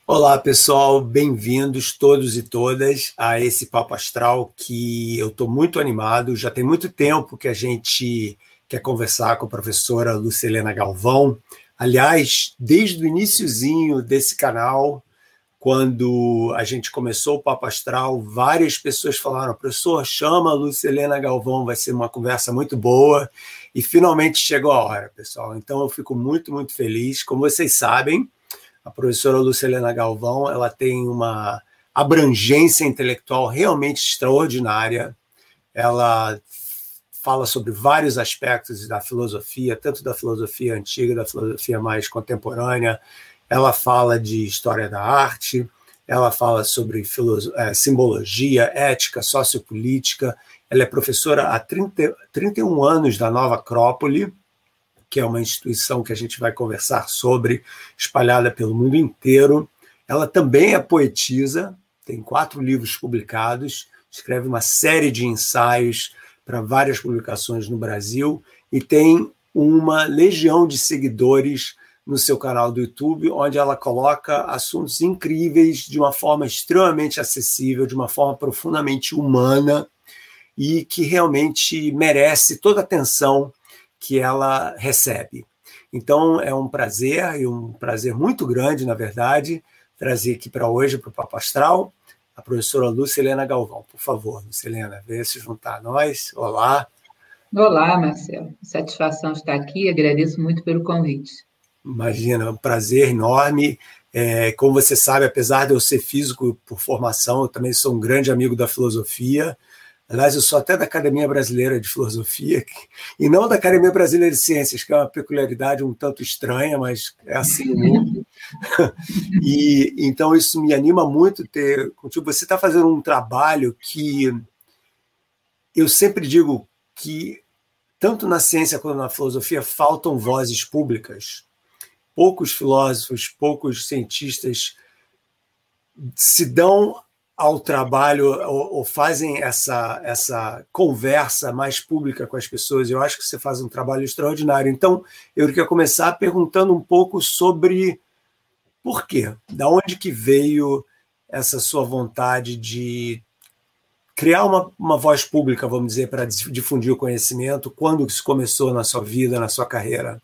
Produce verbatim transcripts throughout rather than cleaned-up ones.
Olá, pessoal, bem-vindos todos e todas a esse Papo Astral que eu estou muito animado. Já tem muito tempo que a gente quer conversar com a professora Lucilena Galvão. Aliás, desde o iniciozinho desse canal, quando a gente começou o Papo Astral, várias pessoas falaram: professor, chama a Lucilena Galvão, vai ser uma conversa muito boa. E finalmente chegou a hora, pessoal. Então eu fico muito, muito feliz. Como vocês sabem, a professora Lucilena Galvão, ela tem uma abrangência intelectual realmente extraordinária. Ela fala sobre vários aspectos da filosofia, tanto da filosofia antiga, da filosofia mais contemporânea. Ela fala de história da arte, ela fala sobre simbologia, ética, sociopolítica. Ela é professora há trinta, trinta e um anos da Nova Acrópole, que é uma instituição que a gente vai conversar sobre, espalhada pelo mundo inteiro. Ela também é poetisa, tem quatro livros publicados, escreve uma série de ensaios para várias publicações no Brasil e tem uma legião de seguidores no seu canal do YouTube, onde ela coloca assuntos incríveis de uma forma extremamente acessível, de uma forma profundamente humana e que realmente merece toda a atenção que ela recebe. Então, é um prazer, e um prazer muito grande, na verdade, trazer aqui para hoje, para o Papo Astral, a professora Lucilena Galvão. Por favor, Lucilena, venha se juntar a nós. Olá. Olá, Marcelo. Satisfação estar aqui, agradeço muito pelo convite. Imagina, é um prazer enorme. É, como você sabe, apesar de eu ser físico por formação, eu também sou um grande amigo da filosofia. Aliás, eu sou até da Academia Brasileira de Filosofia, e não da Academia Brasileira de Ciências, que é uma peculiaridade um tanto estranha, mas é assim o mundo. E então isso me anima muito ter contigo. Você está fazendo um trabalho que eu sempre digo que, tanto na ciência quanto na filosofia, faltam vozes públicas. Poucos filósofos, poucos cientistas se dão ao trabalho ou, ou fazem essa, essa conversa mais pública com as pessoas. Eu acho que você faz um trabalho extraordinário. Então, eu queria começar perguntando um pouco sobre por quê, da onde que veio essa sua vontade de criar uma, uma voz pública, vamos dizer, para difundir o conhecimento, quando isso começou na sua vida, na sua carreira?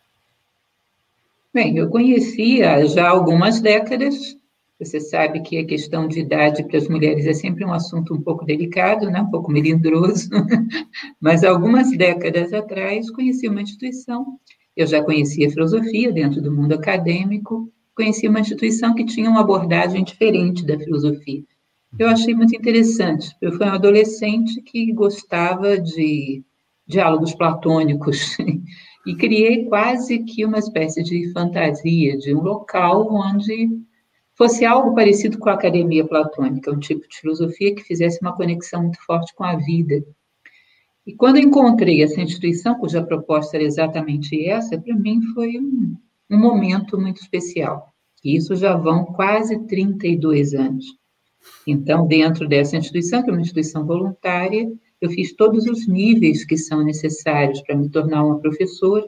Bem, eu conhecia já há algumas décadas. Você sabe que a questão de idade para as mulheres é sempre um assunto um pouco delicado, né? Um pouco melindroso, mas algumas décadas atrás conheci uma instituição. Eu já conhecia filosofia dentro do mundo acadêmico, conheci uma instituição que tinha uma abordagem diferente da filosofia. Eu achei muito interessante. Eu fui um adolescente que gostava de diálogos platônicos e criei quase que uma espécie de fantasia de um local onde fosse algo parecido com a academia platônica, um tipo de filosofia que fizesse uma conexão muito forte com a vida. E quando encontrei essa instituição, cuja proposta era exatamente essa, para mim foi um, um momento muito especial. E isso já vão quase trinta e dois anos. Então, dentro dessa instituição, que é uma instituição voluntária, eu fiz todos os níveis que são necessários para me tornar uma professora,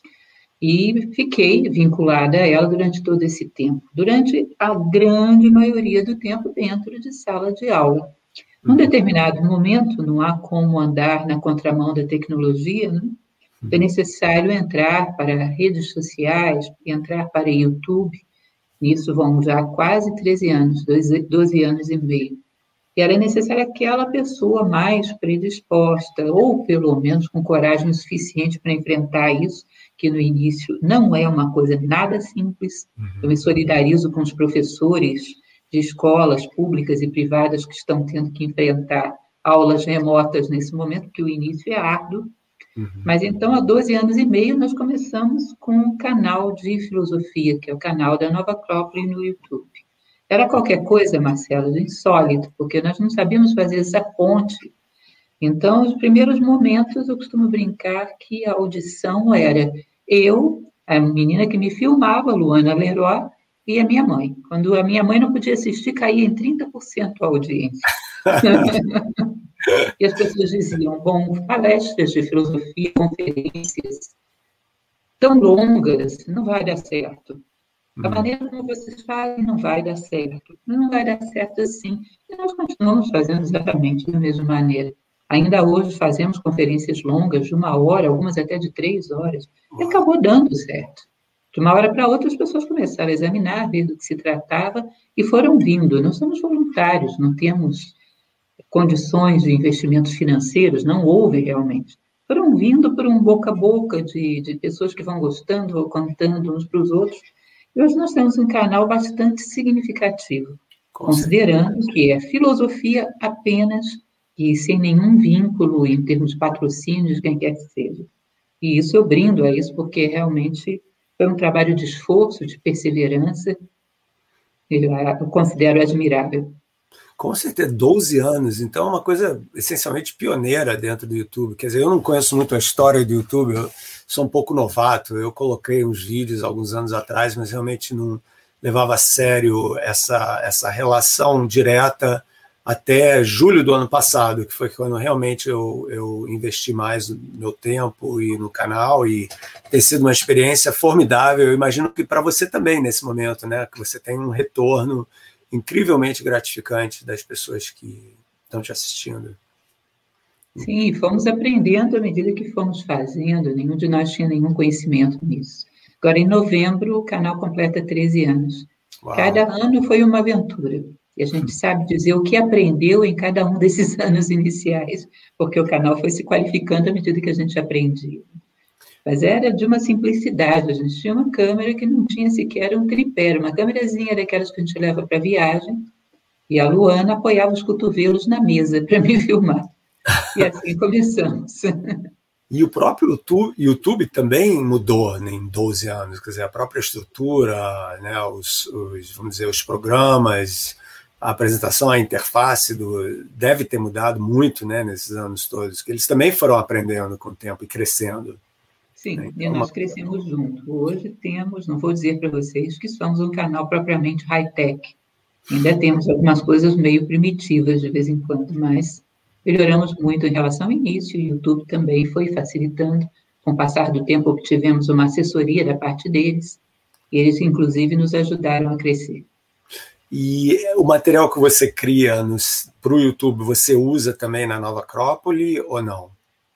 e fiquei vinculada a ela durante todo esse tempo, durante a grande maioria do tempo dentro de sala de aula. Num determinado momento, não há como andar na contramão da tecnologia, né? É necessário entrar para redes sociais, entrar para YouTube, nisso vão já quase treze anos, doze anos e meio. E era necessária aquela pessoa mais predisposta, ou pelo menos com coragem suficiente para enfrentar isso, que no início não é uma coisa nada simples. Eu me solidarizo com os professores de escolas públicas e privadas que estão tendo que enfrentar aulas remotas nesse momento, porque o início é árduo. Uhum. Mas então, há doze anos e meio, nós começamos com um canal de filosofia, que é o canal da Nova Acrópole no YouTube. Era qualquer coisa, Marcelo, de insólito, porque nós não sabíamos fazer essa ponte. Então, os primeiros momentos, eu costumo brincar que a audição era eu, a menina que me filmava, Luana Leroy, e a minha mãe. Quando a minha mãe não podia assistir, caía em trinta por cento a audiência. E as pessoas diziam, bom, palestras de filosofia, conferências tão longas, não vai dar certo. A maneira como vocês fazem não vai dar certo, não vai dar certo assim. E nós continuamos fazendo exatamente da mesma maneira. Ainda hoje fazemos conferências longas de uma hora, algumas até de três horas, e acabou dando certo. De uma hora para outra, as pessoas começaram a examinar, ver do que se tratava, e foram vindo. Nós somos voluntários, não temos condições de investimentos financeiros, não houve realmente. Foram vindo por um boca a boca de, de pessoas que vão gostando, vão contando uns para os outros. E hoje nós temos um canal bastante significativo, considerando que é filosofia apenas e sem nenhum vínculo em termos de patrocínio de quem quer que seja. E isso eu brindo a isso, porque realmente foi um trabalho de esforço, de perseverança, eu considero admirável. Com certeza, doze anos, então é uma coisa essencialmente pioneira dentro do YouTube. Quer dizer, eu não conheço muito a história do YouTube, eu sou um pouco novato, eu coloquei uns vídeos alguns anos atrás, mas realmente não levava a sério essa, essa relação direta até julho do ano passado, que foi quando realmente eu, eu investi mais no meu tempo e no canal, e tem sido uma experiência formidável. Eu imagino que para você também nesse momento, né, que você tem um retorno incrivelmente gratificante das pessoas que estão te assistindo. Sim, fomos aprendendo à medida que fomos fazendo, nenhum de nós tinha nenhum conhecimento nisso. Agora, em novembro, o canal completa treze anos. Uau. Cada ano foi uma aventura, e a gente sabe dizer o que aprendeu em cada um desses anos iniciais, porque o canal foi se qualificando à medida que a gente aprendia. Mas era de uma simplicidade, a gente tinha uma câmera que não tinha sequer um tripé, uma câmerazinha daquelas que a gente leva para viagem, e a Luana apoiava os cotovelos na mesa para me filmar. E assim começamos. E o próprio YouTube, YouTube também mudou, né, em doze anos, quer dizer, a própria estrutura, né, os, os, vamos dizer, os programas, a apresentação, a interface do, deve ter mudado muito, né, nesses anos todos, que eles também foram aprendendo com o tempo e crescendo. Sim, então, e nós crescemos juntos. Hoje temos, não vou dizer para vocês que somos um canal propriamente high-tech. Ainda temos algumas coisas meio primitivas de vez em quando, mas melhoramos muito em relação ao início. O YouTube também foi facilitando. Com o passar do tempo, obtivemos uma assessoria da parte deles. E eles, inclusive, nos ajudaram a crescer. E o material que você cria para o YouTube, você usa também na Nova Acrópole ou não?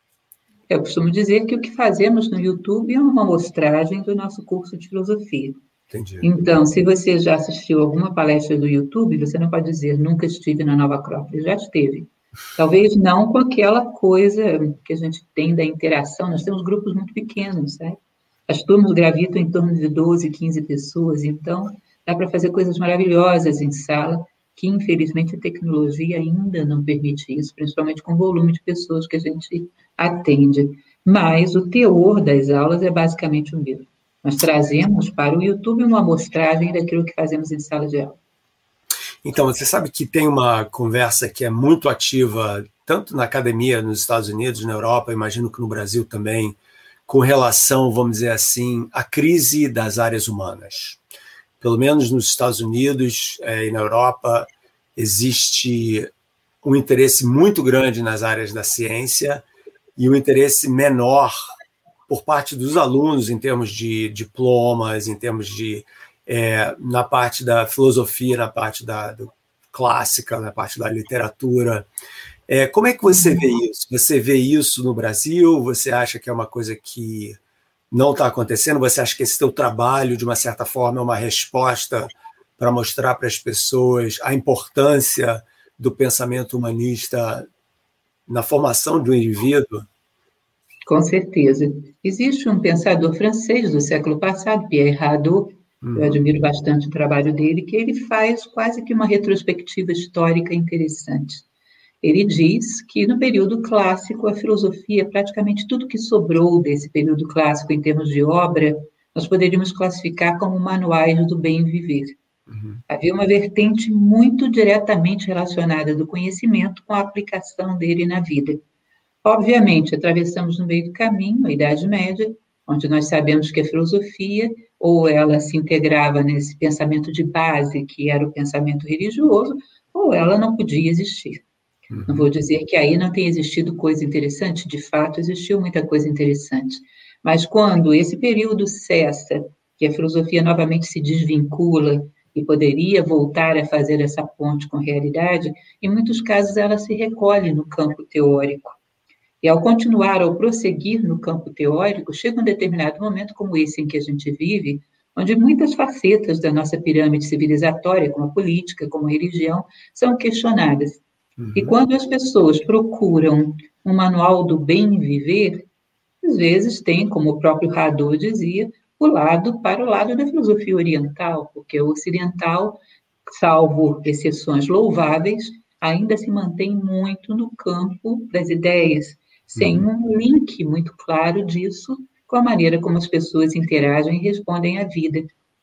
Eu costumo dizer que o que fazemos no YouTube é uma amostragem do nosso curso de filosofia. Entendi. Então, se você já assistiu alguma palestra do YouTube, você não pode dizer, nunca estive na Nova Acrópole, já esteve. Talvez não com aquela coisa que a gente tem da interação, nós temos grupos muito pequenos, sabe? As turmas gravitam em torno de doze, quinze pessoas, então dá para fazer coisas maravilhosas em sala, que infelizmente a tecnologia ainda não permite isso, principalmente com o volume de pessoas que a gente atende. Mas o teor das aulas é basicamente o mesmo. Nós trazemos para o YouTube uma amostragem daquilo que fazemos em sala de aula. Então, você sabe que tem uma conversa que é muito ativa, tanto na academia nos Estados Unidos, na Europa, imagino que no Brasil também, com relação, vamos dizer assim, à crise das áreas humanas. Pelo menos nos Estados Unidos eh, e na Europa, existe um interesse muito grande nas áreas da ciência e um interesse menor por parte dos alunos em termos de diplomas, em termos de, é, na parte da filosofia, na parte da do clássica, na parte da literatura. É, como é que você vê isso? Você vê isso no Brasil? Você acha que é uma coisa que não está acontecendo? Você acha que esse teu trabalho, de uma certa forma, é uma resposta para mostrar para as pessoas a importância do pensamento humanista na formação do indivíduo? Com certeza. Existe um pensador francês do século passado, Pierre Hadot, uhum. Eu admiro bastante o trabalho dele, que ele faz quase que uma retrospectiva histórica interessante. Ele diz que no período clássico, a filosofia, praticamente tudo que sobrou desse período clássico em termos de obra, nós poderíamos classificar como manuais do bem viver. Uhum. Havia uma vertente muito diretamente relacionada do conhecimento com a aplicação dele na vida. Obviamente, atravessamos no meio do caminho a Idade Média, onde nós sabemos que a filosofia, ou ela se integrava nesse pensamento de base, que era o pensamento religioso, ou ela não podia existir. Uhum. Não vou dizer que aí não tenha existido coisa interessante, de fato existiu muita coisa interessante. Mas quando esse período cessa, que a filosofia novamente se desvincula e poderia voltar a fazer essa ponte com a realidade, em muitos casos ela se recolhe no campo teórico. E ao continuar, ao prosseguir no campo teórico, chega um determinado momento como esse em que a gente vive, onde muitas facetas da nossa pirâmide civilizatória, como a política, como a religião, são questionadas. Uhum. E quando as pessoas procuram um manual do bem viver, às vezes tem, como o próprio Hadot dizia, o lado para o lado da filosofia oriental, porque o ocidental, salvo exceções louváveis, ainda se mantém muito no campo das ideias, sem um link muito claro disso com a maneira como as pessoas interagem e respondem à vida.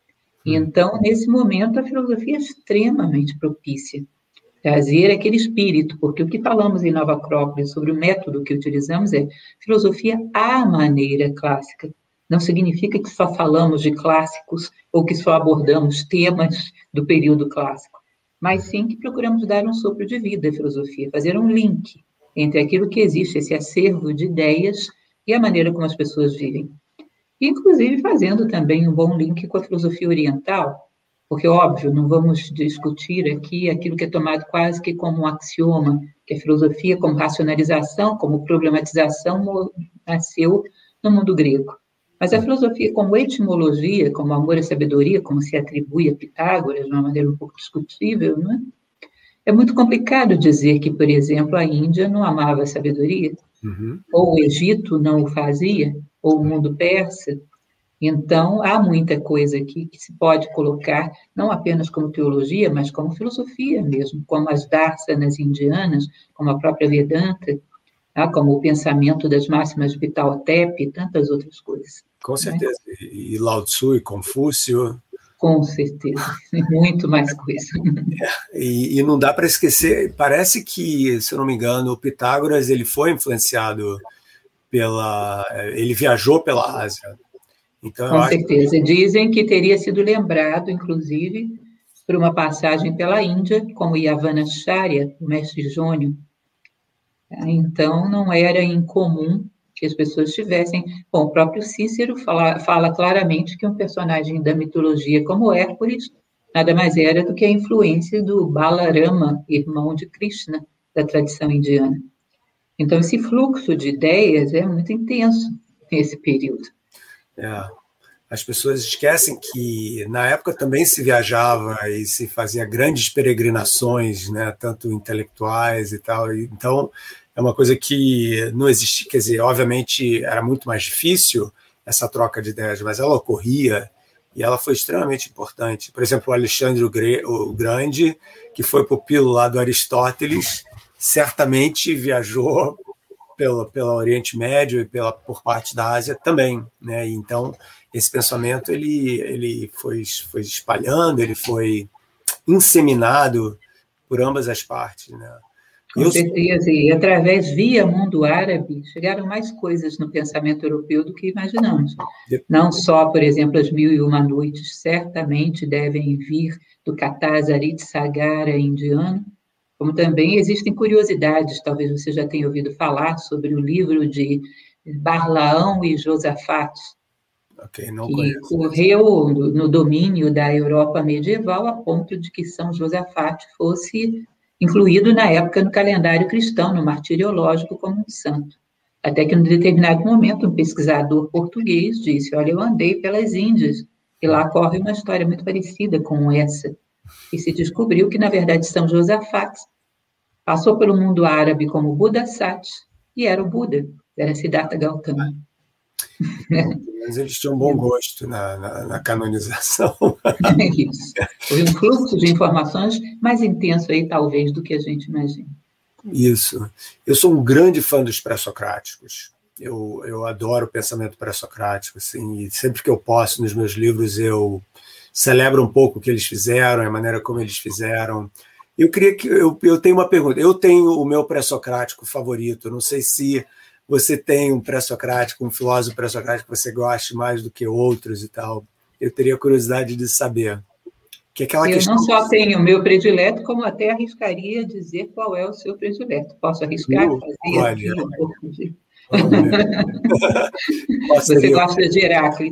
E então, nesse momento, a filosofia é extremamente propícia. Trazer aquele espírito, porque o que falamos em Nova Acrópole sobre o método que utilizamos é filosofia à maneira clássica. Não significa que só falamos de clássicos ou que só abordamos temas do período clássico, mas sim que procuramos dar um sopro de vida à filosofia, fazer um link entre aquilo que existe, esse acervo de ideias e a maneira como as pessoas vivem. Inclusive fazendo também um bom link com a filosofia oriental, porque, óbvio, não vamos discutir aqui aquilo que é tomado quase que como um axioma, que a filosofia como racionalização, como problematização, nasceu no mundo grego. Mas a filosofia como etimologia, como amor e sabedoria, como se atribui a Pitágoras, de uma maneira um pouco discutível, não é? É muito complicado dizer que, por exemplo, a Índia não amava a sabedoria, uhum. ou o Egito não o fazia, ou o mundo persa. Então, há muita coisa aqui que se pode colocar, não apenas como teologia, mas como filosofia mesmo, como as dársanas indianas, como a própria Vedanta, tá? Como o pensamento das máximas de Vital Tepe e tantas outras coisas. Com certeza. Né? E Lao Tzu e Confúcio. Com certeza, muito mais coisa. É, e, e não dá para esquecer, parece que, se eu não me engano, o Pitágoras ele foi influenciado pela... ele viajou pela Ásia. Então, Com certeza. Que... Dizem que teria sido lembrado, inclusive, por uma passagem pela Índia, como Yavanacharya, o mestre Jônio. Então, não era incomum que as pessoas tivessem... Bom, o próprio Cícero fala, fala claramente que um personagem da mitologia como Hércules nada mais era do que a influência do Balarama, irmão de Krishna, da tradição indiana. Então, esse fluxo de ideias é muito intenso nesse período. É. As pessoas esquecem que na época também se viajava e se fazia grandes peregrinações, né, tanto intelectuais e tal. Então, é uma coisa que não existia, quer dizer, obviamente era muito mais difícil essa troca de ideias, mas ela ocorria e ela foi extremamente importante. Por exemplo, o Alexandre o Grande, que foi pupilo lá do Aristóteles, certamente viajou pelo, pelo Oriente Médio e pela, por parte da Ásia também, né? Então, esse pensamento ele, ele foi, foi espalhando, ele foi inseminado por ambas as partes, né? Com Eu... certeza, e através via mundo árabe, chegaram mais coisas no pensamento europeu do que imaginamos. Não só, por exemplo, as Mil e Uma Noites, certamente devem vir do Katazarit Sagara indiano, como também existem curiosidades, talvez você já tenha ouvido falar sobre o livro de Barlaão e Josafat, okay, não que conheço. correu no, no domínio da Europa medieval a ponto de que São Josafat fosse incluído na época no calendário cristão, no martiriológico, como um santo. Até que, em determinado momento, um pesquisador português disse, olha, eu andei pelas Índias, e lá corre uma história muito parecida com essa. E se descobriu que, na verdade, São Josafat passou pelo mundo árabe como Buda Sat, e era o Buda, era Siddhartha Gautama. Mas eles tinham um bom gosto na, na, na canonização. Isso. Foi um fluxo de informações mais intenso aí, talvez, do que a gente imagina. Isso. Eu sou um grande fã dos pré-socráticos. Eu, eu adoro o pensamento pré-socrático, assim, e sempre que eu posso, nos meus livros, eu celebro um pouco o que eles fizeram, a maneira como eles fizeram. Eu queria que... Eu, eu tenho uma pergunta. Eu tenho o meu pré-socrático favorito. Não sei se você tem um pré-socrático, um filósofo pré-socrático que você goste mais do que outros e tal. Eu teria curiosidade de saber. Que é aquela eu questão... não só tenho o meu predileto, como até arriscaria dizer qual é o seu predileto. Posso arriscar? Uh, fazer olha, aqui um pouco de... Você gosta de Heráclito?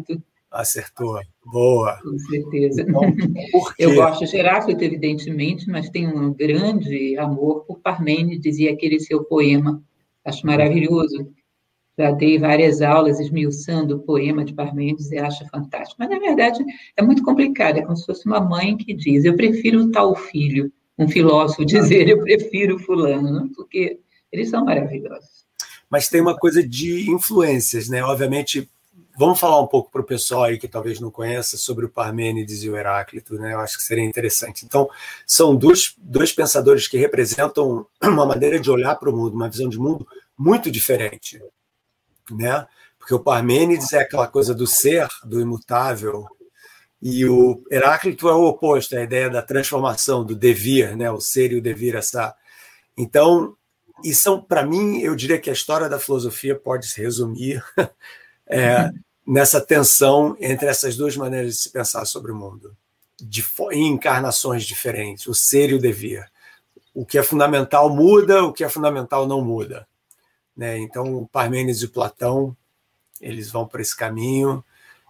Acertou. Boa. Com certeza. Então, por quê? Eu gosto de Heráclito, evidentemente, mas tenho um grande amor por Parmênides e aquele seu poema. Acho maravilhoso. Já dei várias aulas esmiuçando o poema de Parmênides e acho fantástico. Mas, na verdade, é muito complicado. É como se fosse uma mãe que diz, eu prefiro tal filho. Um filósofo dizer, eu prefiro fulano, não? Porque eles são maravilhosos. Mas tem uma coisa de influências, né? Obviamente, vamos falar um pouco para o pessoal aí que talvez não conheça sobre o Parmênides e o Heráclito, né? Eu acho que seria interessante. Então, são dois, dois pensadores que representam uma maneira de olhar para o mundo, uma visão de mundo muito diferente, né? Porque o Parmênides é aquela coisa do ser, do imutável, e o Heráclito é o oposto, é a ideia da transformação, do devir, né? O ser e o devir, essa. Então, e são, para mim, eu diria que a história da filosofia pode se resumir é, nessa tensão entre essas duas maneiras de se pensar sobre o mundo, de, em encarnações diferentes, o ser e o devir. O que é fundamental muda, o que é fundamental não muda. Né? Então, o Parmênides e o Platão, eles vão por esse caminho,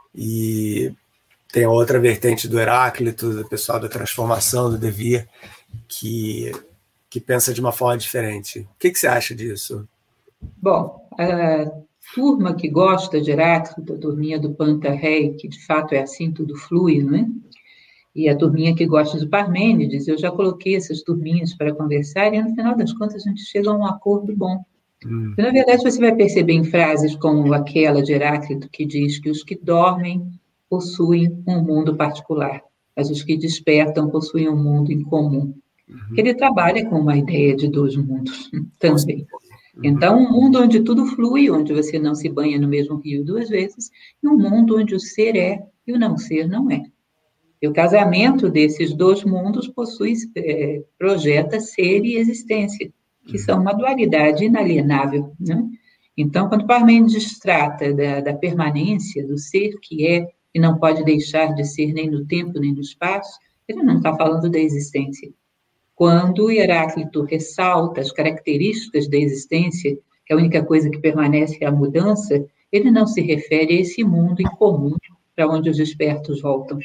e tem a outra vertente do Heráclito, do pessoal da transformação, do devir, que, que pensa de uma forma diferente. O que, que você acha disso? Bom, a turma que gosta de Heráclito, a turminha do Panta-Rei, que de fato é assim, tudo flui, não é? E a turminha que gosta de Parmênides, eu já coloquei essas turminhas para conversar, e no final das contas a gente chega a um acordo bom. Hum. Na verdade, você vai perceber em frases como aquela de Heráclito, que diz que os que dormem possuem um mundo particular, mas os que despertam possuem um mundo em comum. Uhum. Ele trabalha com uma ideia de dois mundos também. Uhum. Então, um mundo onde tudo flui, onde você não se banha no mesmo rio duas vezes, e um mundo onde o ser é e o não ser não é. E o casamento desses dois mundos possui, é, projeta ser e existência, que são uma dualidade inalienável, né? Então, quando Parmênides trata da, da permanência, do ser que é e não pode deixar de ser nem no tempo nem no espaço, ele não está falando da existência. Quando Heráclito ressalta as características da existência, que a única coisa que permanece é a mudança, ele não se refere a esse mundo em comum para onde os despertos voltam.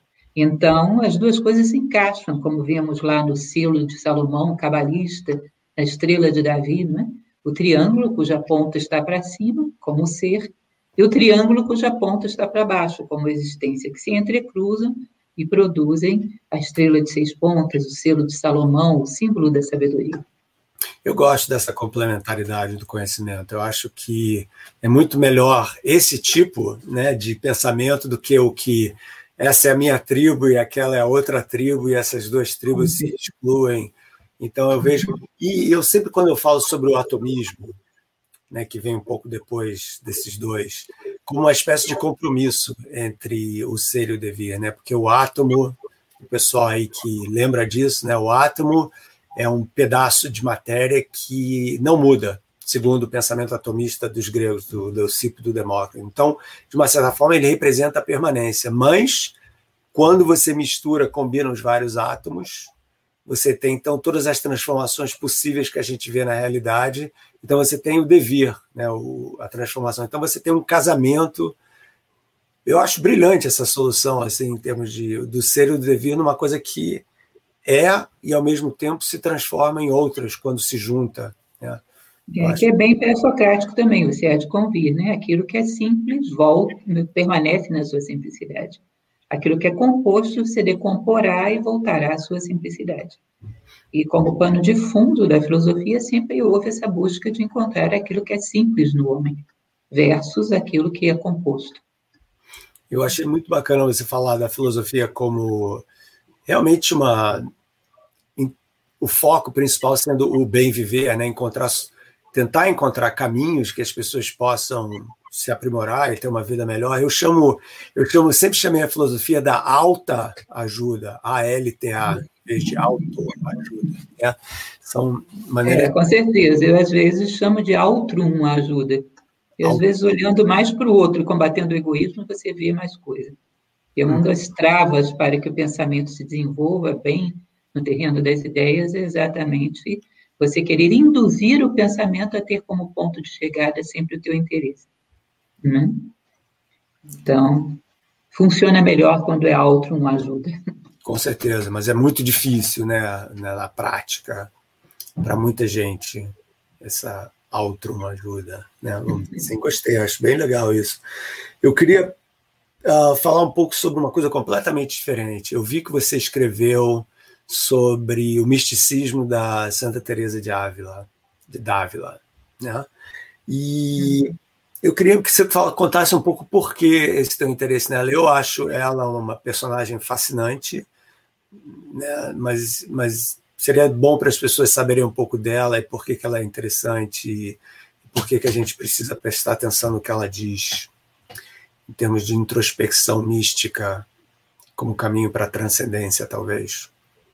Então, as duas coisas se encaixam, como vemos lá no selo de Salomão, cabalista, na estrela de Davi, né? O triângulo cuja ponta está para cima, como o ser, e o triângulo cuja ponta está para baixo, como a existência, que se entrecruzam e produzem a estrela de seis pontas, o selo de Salomão, o símbolo da sabedoria. Eu gosto dessa complementaridade do conhecimento. Eu acho que é muito melhor esse tipo, né, de pensamento do que o que essa é a minha tribo e aquela é a outra tribo e essas duas tribos se excluem. Então eu vejo, e eu sempre quando eu falo sobre o atomismo, né, que vem um pouco depois desses dois, como uma espécie de compromisso entre o ser e o devir, né? Porque o átomo, o pessoal aí que lembra disso, né, o átomo é um pedaço de matéria que não muda, segundo o pensamento atomista dos gregos, do Leucipo e do Demócrito. Então, de uma certa forma, ele representa a permanência, mas quando você mistura, combina os vários átomos, você tem, então, todas as transformações possíveis que a gente vê na realidade. Então, você tem o devir, né, o, a transformação. Então, você tem um casamento. Eu acho brilhante essa solução, assim, em termos de, do ser e do devir, numa coisa que é e, ao mesmo tempo, se transforma em outras quando se junta. Né? É, acho... que é bem pré-socrático também, você há de convir, né? Aquilo que é simples volta, permanece na sua simplicidade. Aquilo que é composto se decomporá e voltará à sua simplicidade. E como pano de fundo da filosofia, sempre houve essa busca de encontrar aquilo que é simples no homem, versus aquilo que é composto. Eu achei muito bacana você falar da filosofia como realmente uma... o foco principal sendo o bem viver, né? Encontrar, tentar encontrar caminhos que as pessoas possam se aprimorar e ter uma vida melhor. Eu chamo, eu chamo, sempre chamei a filosofia da alta ajuda, A L T A, em vez de autoajuda. Né? São maneiras... É, com certeza. Eu, às vezes, chamo de altrum ajuda. E, às vezes, olhando mais para o outro, combatendo o egoísmo, você vê mais coisa. E uma das travas para que o pensamento se desenvolva bem no terreno das ideias é exatamente você querer induzir o pensamento a ter como ponto de chegada sempre o teu interesse. Né? Então, funciona melhor quando é outro uma ajuda. Com certeza, mas é muito difícil, né, na prática, para muita gente, essa autoajuda, né? Sim, gostei, acho bem legal isso. Eu queria uh, falar um pouco sobre uma coisa completamente diferente. Eu vi que você escreveu sobre o misticismo da Santa Teresa de Ávila, de Dávila, né? E eu queria que você contasse um pouco por que esse teu interesse nela. Eu acho ela uma personagem fascinante, né? mas, mas seria bom para as pessoas saberem um pouco dela e por que, que ela é interessante e por que, que a gente precisa prestar atenção no que ela diz em termos de introspecção mística como caminho para a transcendência, talvez.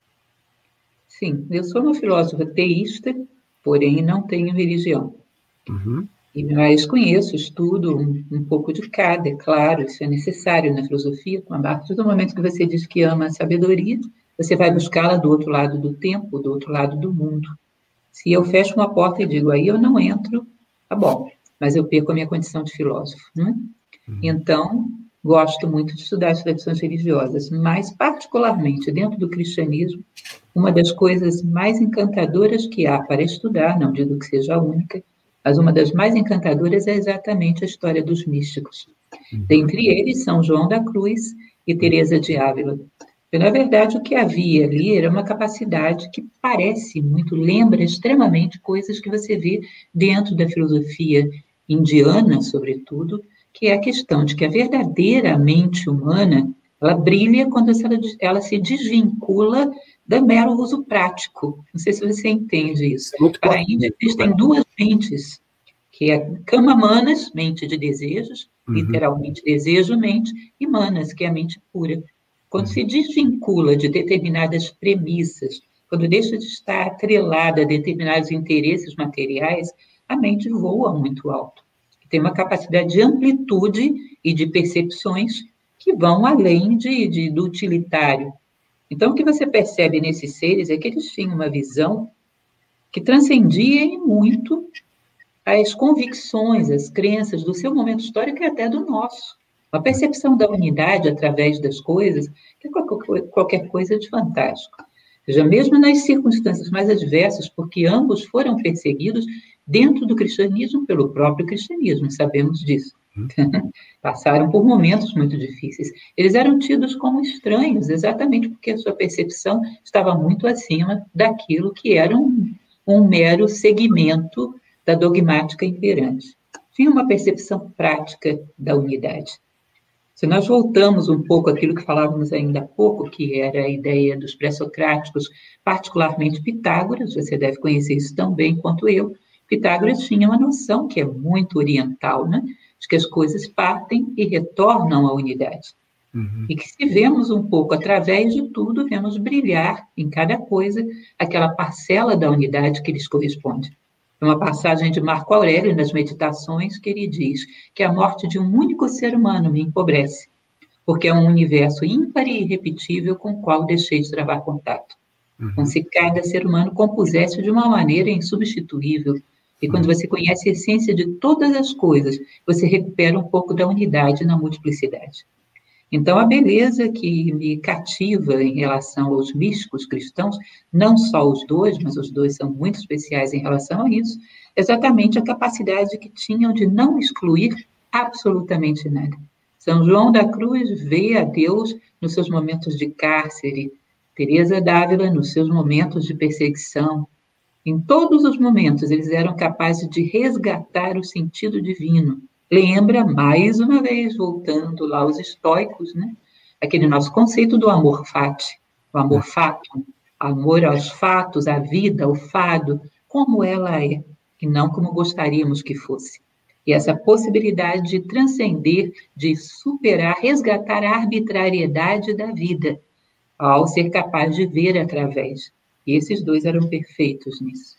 Sim, eu sou uma filósofa teísta, porém não tenho religião. Uhum. Mas conheço, estudo um, um pouco de cada, é claro, isso é necessário na filosofia. A partir do momento que você diz que ama a sabedoria, você vai buscá-la do outro lado do tempo, do outro lado do mundo. Se eu fecho uma porta e digo, aí eu não entro, tá bom, mas eu perco a minha condição de filósofo, né? Uhum. Então, gosto muito de estudar as tradições religiosas, mas particularmente dentro do cristianismo, uma das coisas mais encantadoras que há para estudar, não digo que seja a única, mas uma das mais encantadoras é exatamente a história dos místicos. Uhum. Dentre eles, São João da Cruz e Teresa de Ávila. E, na verdade, o que havia ali era uma capacidade que parece muito, lembra extremamente coisas que você vê dentro da filosofia indiana, sobretudo, que é a questão de que a verdadeira mente humana, ela brilha quando ela, ela se desvincula do mero uso prático. Não sei se você entende isso. É Para a Índia, existem duas mentes, que é Kama Manas, mente de desejos, uhum. literalmente desejo-mente, e Manas, que é a mente pura. Quando uhum. se desvincula de determinadas premissas, quando deixa de estar atrelada a determinados interesses materiais, a mente voa muito alto. Tem uma capacidade de amplitude e de percepções que vão além de, de, do utilitário. Então, o que você percebe nesses seres é que eles tinham uma visão que transcendia em muito as convicções, as crenças do seu momento histórico e até do nosso. Uma percepção da unidade através das coisas, que é qualquer coisa de fantástico. Ou seja, mesmo nas circunstâncias mais adversas, porque ambos foram perseguidos dentro do cristianismo pelo próprio cristianismo, sabemos disso. Passaram por momentos muito difíceis. Eles eram tidos como estranhos, exatamente porque a sua percepção estava muito acima daquilo que era um, um mero segmento da dogmática imperante. Tinha uma percepção prática da unidade. Se nós voltamos um pouco àquilo que falávamos ainda há pouco, que era a ideia dos pré-socráticos, particularmente Pitágoras, você deve conhecer isso tão bem quanto eu, Pitágoras tinha uma noção que é muito oriental, né? De que as coisas partem e retornam à unidade. Uhum. E que se vemos um pouco através de tudo, vemos brilhar em cada coisa aquela parcela da unidade que lhes corresponde. É uma passagem de Marco Aurélio nas Meditações que ele diz que a morte de um único ser humano me empobrece, porque é um universo ímpar e irrepetível com o qual deixei de travar contato. Uhum. Como se cada ser humano compusesse de uma maneira insubstituível. E quando você conhece a essência de todas as coisas, você recupera um pouco da unidade na multiplicidade. Então, a beleza que me cativa em relação aos místicos cristãos, não só os dois, mas os dois são muito especiais em relação a isso, é exatamente a capacidade que tinham de não excluir absolutamente nada. São João da Cruz vê a Deus nos seus momentos de cárcere, Teresa d'Ávila nos seus momentos de perseguição. Em todos os momentos, eles eram capazes de resgatar o sentido divino. Lembra, mais uma vez, voltando lá aos estoicos, né? Aquele nosso conceito do amor fati, o amor fatum, amor aos fatos, à vida, ao fado, como ela é, e não como gostaríamos que fosse. E essa possibilidade de transcender, de superar, resgatar a arbitrariedade da vida, ao ser capaz de ver através. E esses dois eram perfeitos nisso.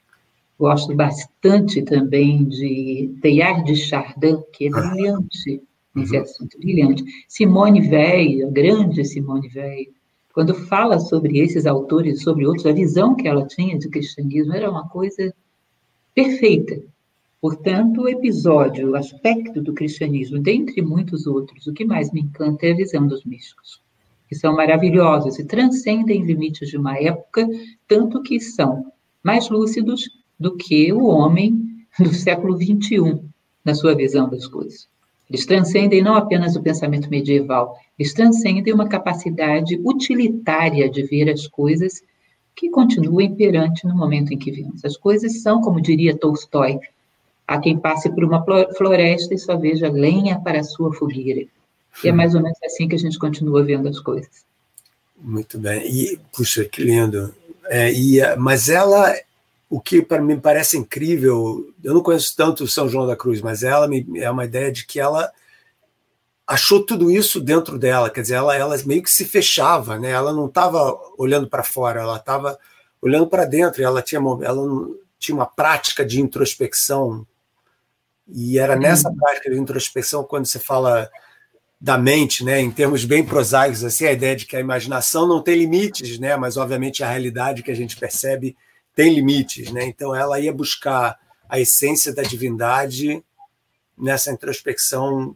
Gosto bastante também de Teilhard de Chardin, que é brilhante nesse uhum. assunto, brilhante. Simone Weil, a grande Simone Weil, quando fala sobre esses autores, sobre outros, a visão que ela tinha de cristianismo era uma coisa perfeita. Portanto, o episódio, o aspecto do cristianismo, dentre muitos outros, o que mais me encanta é a visão dos místicos, que são maravilhosos e transcendem limites de uma época, tanto que são mais lúcidos do que o homem do século vinte e um, na sua visão das coisas. Eles transcendem não apenas o pensamento medieval, eles transcendem uma capacidade utilitária de ver as coisas que continua imperante no momento em que vivemos. As coisas são, como diria Tolstói, há quem passe por uma floresta e só veja lenha para a sua fogueira. E é mais ou menos assim que a gente continua vendo as coisas. Muito bem. E, puxa, que lindo. É, e, mas ela, o que para mim parece incrível, eu não conheço tanto São João da Cruz, mas ela me, é uma ideia de que ela achou tudo isso dentro dela, quer dizer, ela, ela meio que se fechava, né? Ela não estava olhando para fora, ela estava olhando para dentro, e ela tinha, ela tinha uma prática de introspecção. E era nessa hum. prática de introspecção, quando você fala da mente, né, em termos bem prosaicos, assim, a ideia de que a imaginação não tem limites, né, mas, obviamente, a realidade que a gente percebe tem limites. Né? Então, ela ia buscar a essência da divindade nessa introspecção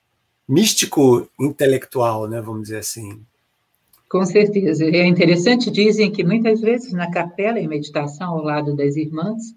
místico-intelectual, né, vamos dizer assim. Com certeza. É interessante, dizem que, muitas vezes, na capela, em meditação, ao lado das irmãs,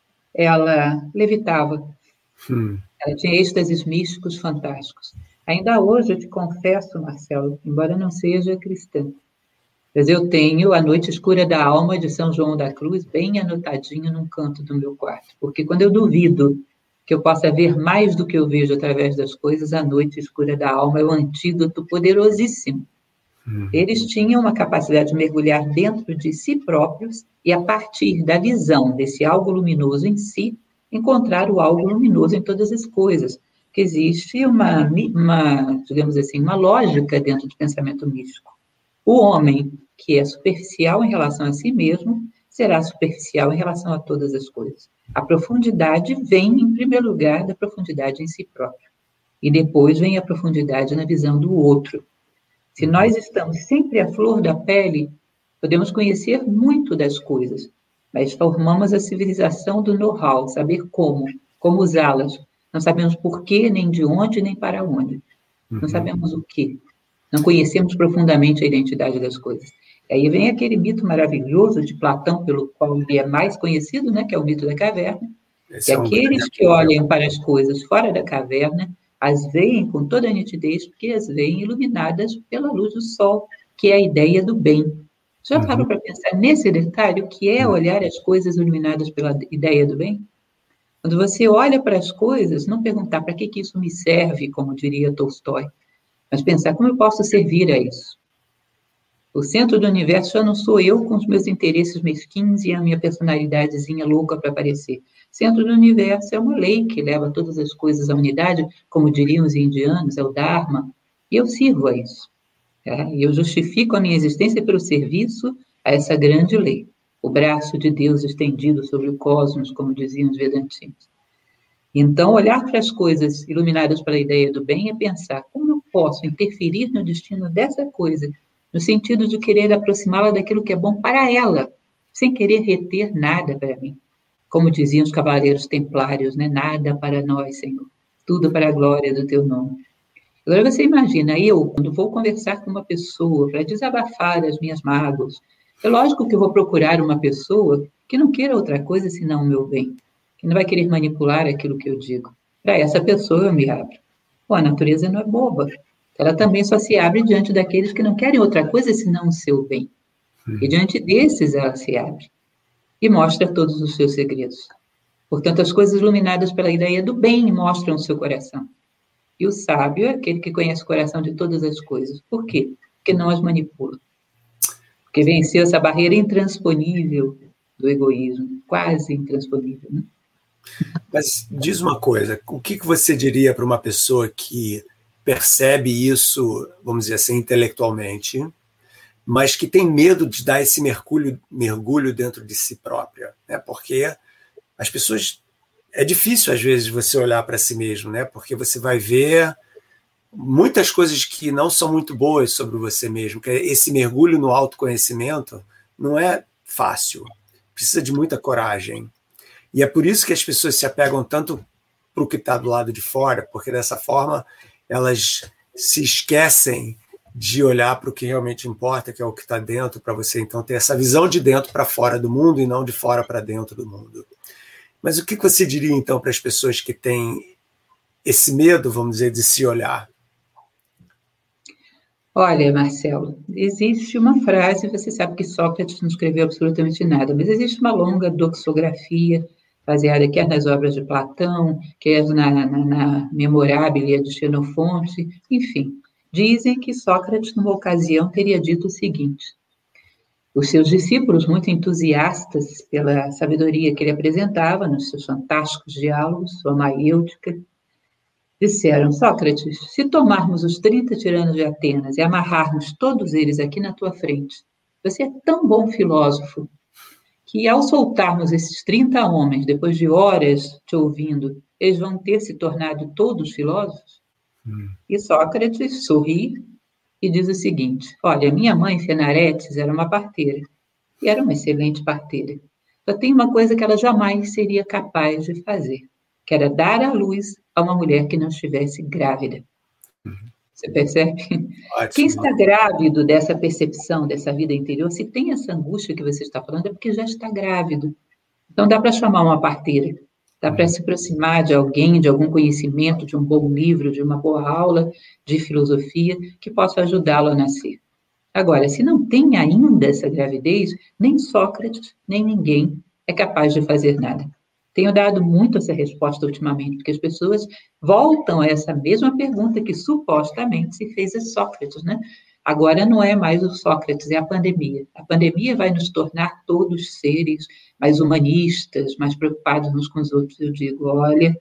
ela levitava. Hum. Ela tinha êxtases místicos fantásticos. Ainda hoje, eu te confesso, Marcelo, embora não seja cristã, mas eu tenho A Noite Escura da Alma, de São João da Cruz, bem anotadinho num canto do meu quarto. Porque quando eu duvido que eu possa ver mais do que eu vejo através das coisas, A Noite Escura da Alma é um antídoto poderosíssimo. Hum. Eles tinham uma capacidade de mergulhar dentro de si próprios e, a partir da visão desse algo luminoso em si, encontrar o algo luminoso em todas as coisas, que existe uma, uma, digamos assim, uma lógica dentro do pensamento místico. O homem, que é superficial em relação a si mesmo, será superficial em relação a todas as coisas. A profundidade vem, em primeiro lugar, da profundidade em si próprio, e depois vem a profundidade na visão do outro. Se nós estamos sempre à flor da pele, podemos conhecer muito das coisas, mas formamos a civilização do know-how, saber como, como usá-las. Não sabemos por quê, nem de onde, nem para onde. Não uhum. sabemos o quê. Não conhecemos profundamente a identidade das coisas. E aí vem aquele mito maravilhoso de Platão, pelo qual ele é mais conhecido, né, que é o mito da caverna, Esse que é um aqueles que olham para as coisas fora da caverna, as veem com toda a nitidez, porque as veem iluminadas pela luz do sol, que é a ideia do bem. Já uhum. parou para pensar nesse detalhe, o que é olhar as coisas iluminadas pela ideia do bem? Quando você olha para as coisas, não perguntar para que, que isso me serve, como diria Tolstói, mas pensar como eu posso servir a isso. O centro do universo já não sou eu com os meus interesses mesquinhos e a minha personalidadezinha louca para aparecer. O centro do universo é uma lei que leva todas as coisas à unidade, como diriam os indianos, é o Dharma, e eu sirvo a isso. É? E eu justifico a minha existência pelo serviço a essa grande lei. O braço de Deus estendido sobre o cosmos, como diziam os vedantinos. Então, olhar para as coisas iluminadas pela ideia do bem é pensar como eu posso interferir no destino dessa coisa, no sentido de querer aproximá-la daquilo que é bom para ela, sem querer reter nada para mim. Como diziam os cavaleiros templários, né? Nada para nós, Senhor, tudo para a glória do teu nome. Agora você imagina, eu, quando vou conversar com uma pessoa para desabafar as minhas mágoas, é lógico que eu vou procurar uma pessoa que não queira outra coisa senão o meu bem, que não vai querer manipular aquilo que eu digo. Para essa pessoa eu me abro. Pô, a natureza não é boba. Ela também só se abre diante daqueles que não querem outra coisa senão o seu bem. Hum. E diante desses ela se abre e mostra todos os seus segredos. Portanto, as coisas iluminadas pela ideia do bem mostram o seu coração. E o sábio é aquele que conhece o coração de todas as coisas. Por quê? Porque não as manipula. Porque venceu essa barreira intransponível do egoísmo, quase intransponível, né? Mas diz uma coisa, o que você diria para uma pessoa que percebe isso, vamos dizer assim, intelectualmente, mas que tem medo de dar esse mergulho, mergulho dentro de si própria, né? Porque as pessoas... É difícil, às vezes, você olhar para si mesmo, né? Porque você vai ver muitas coisas que não são muito boas sobre você mesmo, que esse mergulho no autoconhecimento não é fácil, precisa de muita coragem. E é por isso que as pessoas se apegam tanto para o que está do lado de fora, porque dessa forma elas se esquecem de olhar para o que realmente importa, que é o que está dentro, para você então ter essa visão de dentro para fora do mundo e não de fora para dentro do mundo. Mas o que você diria então para as pessoas que têm esse medo, vamos dizer, de se olhar? Olha, Marcelo, existe uma frase, você sabe que Sócrates não escreveu absolutamente nada, mas existe uma longa doxografia baseada quer nas obras de Platão, quer na, na, na Memorábilia de Xenofonte, enfim. Dizem que Sócrates, numa ocasião, teria dito o seguinte: os seus discípulos, muito entusiastas pela sabedoria que ele apresentava nos seus fantásticos diálogos, sua maêutica, disseram: Sócrates, se tomarmos os trinta tiranos de Atenas e amarrarmos todos eles aqui na tua frente, você é tão bom filósofo que, ao soltarmos esses trinta homens, depois de horas te ouvindo, eles vão ter se tornado todos filósofos? Hum. E Sócrates sorri e diz o seguinte: olha, minha mãe, Fenaretes, era uma parteira, e era uma excelente parteira. Só tem uma coisa que ela jamais seria capaz de fazer, que era dar à luz a uma mulher que não estivesse grávida. Uhum. Você percebe? Ótimo. Quem está grávido dessa percepção, dessa vida interior, se tem essa angústia que você está falando, é porque já está grávido. Então, dá para chamar uma parteira, dá para se aproximar de alguém, de algum conhecimento, de um bom livro, de uma boa aula de filosofia, que possa ajudá-lo a nascer. Agora, se não tem ainda essa gravidez, nem Sócrates, nem ninguém é capaz de fazer nada. Tenho dado muito essa resposta ultimamente, porque as pessoas voltam a essa mesma pergunta que supostamente se fez a Sócrates, né? Agora não é mais o Sócrates, é a pandemia. A pandemia vai nos tornar todos seres mais humanistas, mais preocupados uns com os outros. Eu digo, olha,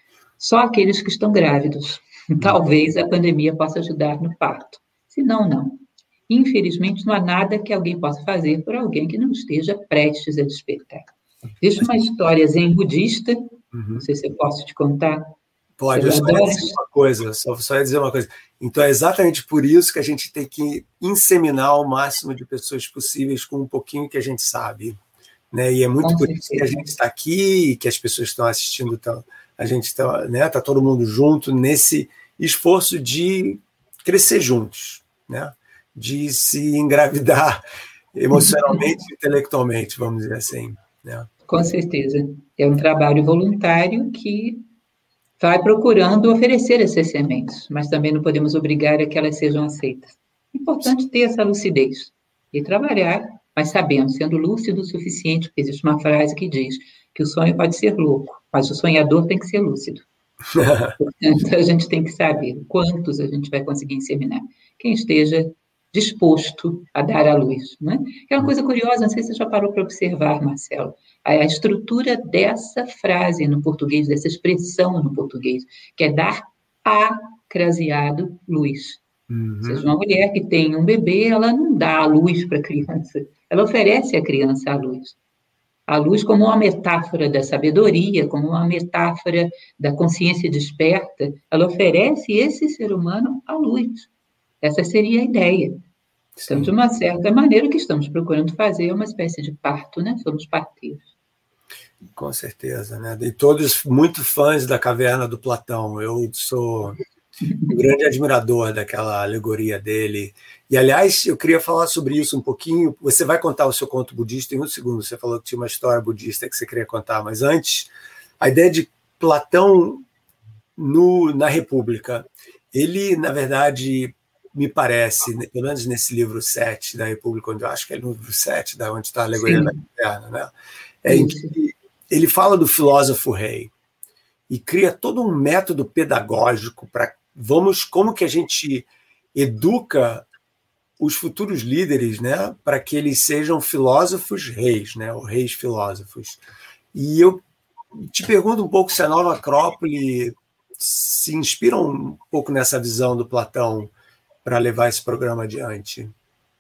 só aqueles que estão grávidos. Talvez a pandemia possa ajudar no parto. Se não, não. Infelizmente, não há nada que alguém possa fazer por alguém que não esteja prestes a despertar. Existe uma história zen budista, uhum. Não sei se eu posso te contar. Pode, eu só ia dizer uma coisa, só, só ia dizer uma coisa. Então, é exatamente por isso que a gente tem que inseminar o máximo de pessoas possíveis com um pouquinho que a gente sabe. Né? E é muito com por certeza. Isso que a gente está aqui, que as pessoas estão assistindo, tão, a gente está, né, tá todo mundo junto nesse esforço de crescer juntos, né? De se engravidar emocionalmente e intelectualmente, vamos dizer assim. Né? Com certeza. É um trabalho voluntário que vai procurando oferecer essas sementes, mas também não podemos obrigar a que elas sejam aceitas. É importante ter essa lucidez e trabalhar, mas sabendo, sendo lúcido o suficiente, porque existe uma frase que diz que o sonho pode ser louco, mas o sonhador tem que ser lúcido. Portanto, a gente tem que saber quantos a gente vai conseguir inseminar. Quem esteja disposto a dar à luz. Né? É uma coisa curiosa, não sei se você já parou para observar, Marcelo, a estrutura dessa frase no português, dessa expressão no português, que é dar a craseado luz. Uhum. Ou seja, uma mulher que tem um bebê, ela não dá a luz para a criança, ela oferece à criança a luz. A luz como uma metáfora da sabedoria, como uma metáfora da consciência desperta, ela oferece esse ser humano à luz. Essa seria a ideia. Então, sim, de uma certa maneira, o que estamos procurando fazer é uma espécie de parto, né? Somos parteiros. Com certeza, né? E todos muito fãs da Caverna do Platão. Eu sou um grande admirador daquela alegoria dele. E, aliás, eu queria falar sobre isso um pouquinho. Você vai contar o seu conto budista em um segundo. Você falou que tinha uma história budista que você queria contar, mas antes, a ideia de Platão no, na República. Ele, na verdade, me parece, pelo menos nesse livro sete da República, onde eu acho que é no livro sete, da onde está a alegoria da Caverna, né? É em que ele fala do filósofo rei e cria todo um método pedagógico para vamos como que a gente educa os futuros líderes, né, para que eles sejam filósofos reis, né, ou reis filósofos. E eu te pergunto um pouco se a Nova Acrópole se inspira um pouco nessa visão do Platão para levar esse programa adiante.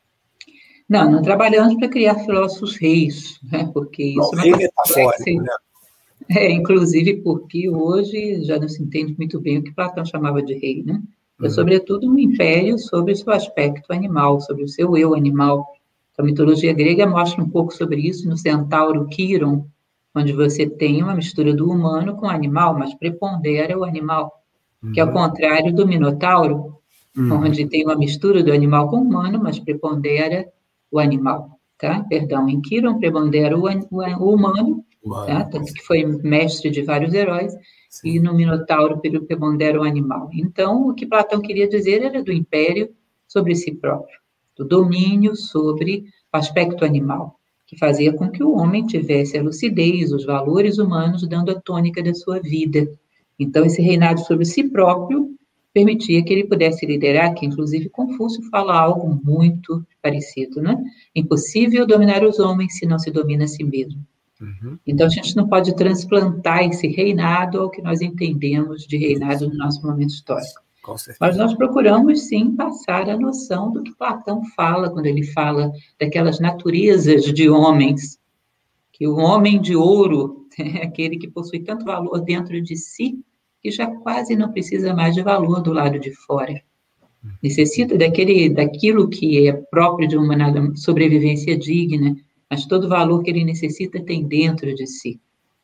Não, não trabalhamos para criar filósofos reis, né? Porque isso não, é metafórico, né? É, inclusive porque hoje já não se entende muito bem o que Platão chamava de rei, né? É, uhum. Sobretudo, um império sobre o seu aspecto animal, sobre o seu eu animal. A mitologia grega mostra um pouco sobre isso no centauro Quiron, onde você tem uma mistura do humano com o animal, mas prepondera o animal, uhum. que é o contrário do Minotauro, uhum. onde tem uma mistura do animal com o humano, mas prepondera o animal, tá? Perdão, em Quiron prepondera o, o, o humano, tá? Tanto que foi mestre de vários heróis, sim. E no Minotauro prepondera o animal. Então, o que Platão queria dizer era do império sobre si próprio, do domínio sobre o aspecto animal, que fazia com que o homem tivesse a lucidez, os valores humanos, dando a tônica da sua vida. Então, esse reinado sobre si próprio permitia que ele pudesse liderar, que inclusive Confúcio fala algo muito parecido, né? Impossível dominar os homens se não se domina a si mesmo. Uhum. Então, a gente não pode transplantar esse reinado ao que nós entendemos de reinado no nosso momento histórico. Mas nós procuramos, sim, passar a noção do que Platão fala, quando ele fala daquelas naturezas de homens, que o homem de ouro é aquele que possui tanto valor dentro de si, que já quase não precisa mais de valor do lado de fora. Necessita daquele, daquilo que é próprio de uma sobrevivência digna, mas todo o valor que ele necessita tem dentro de si.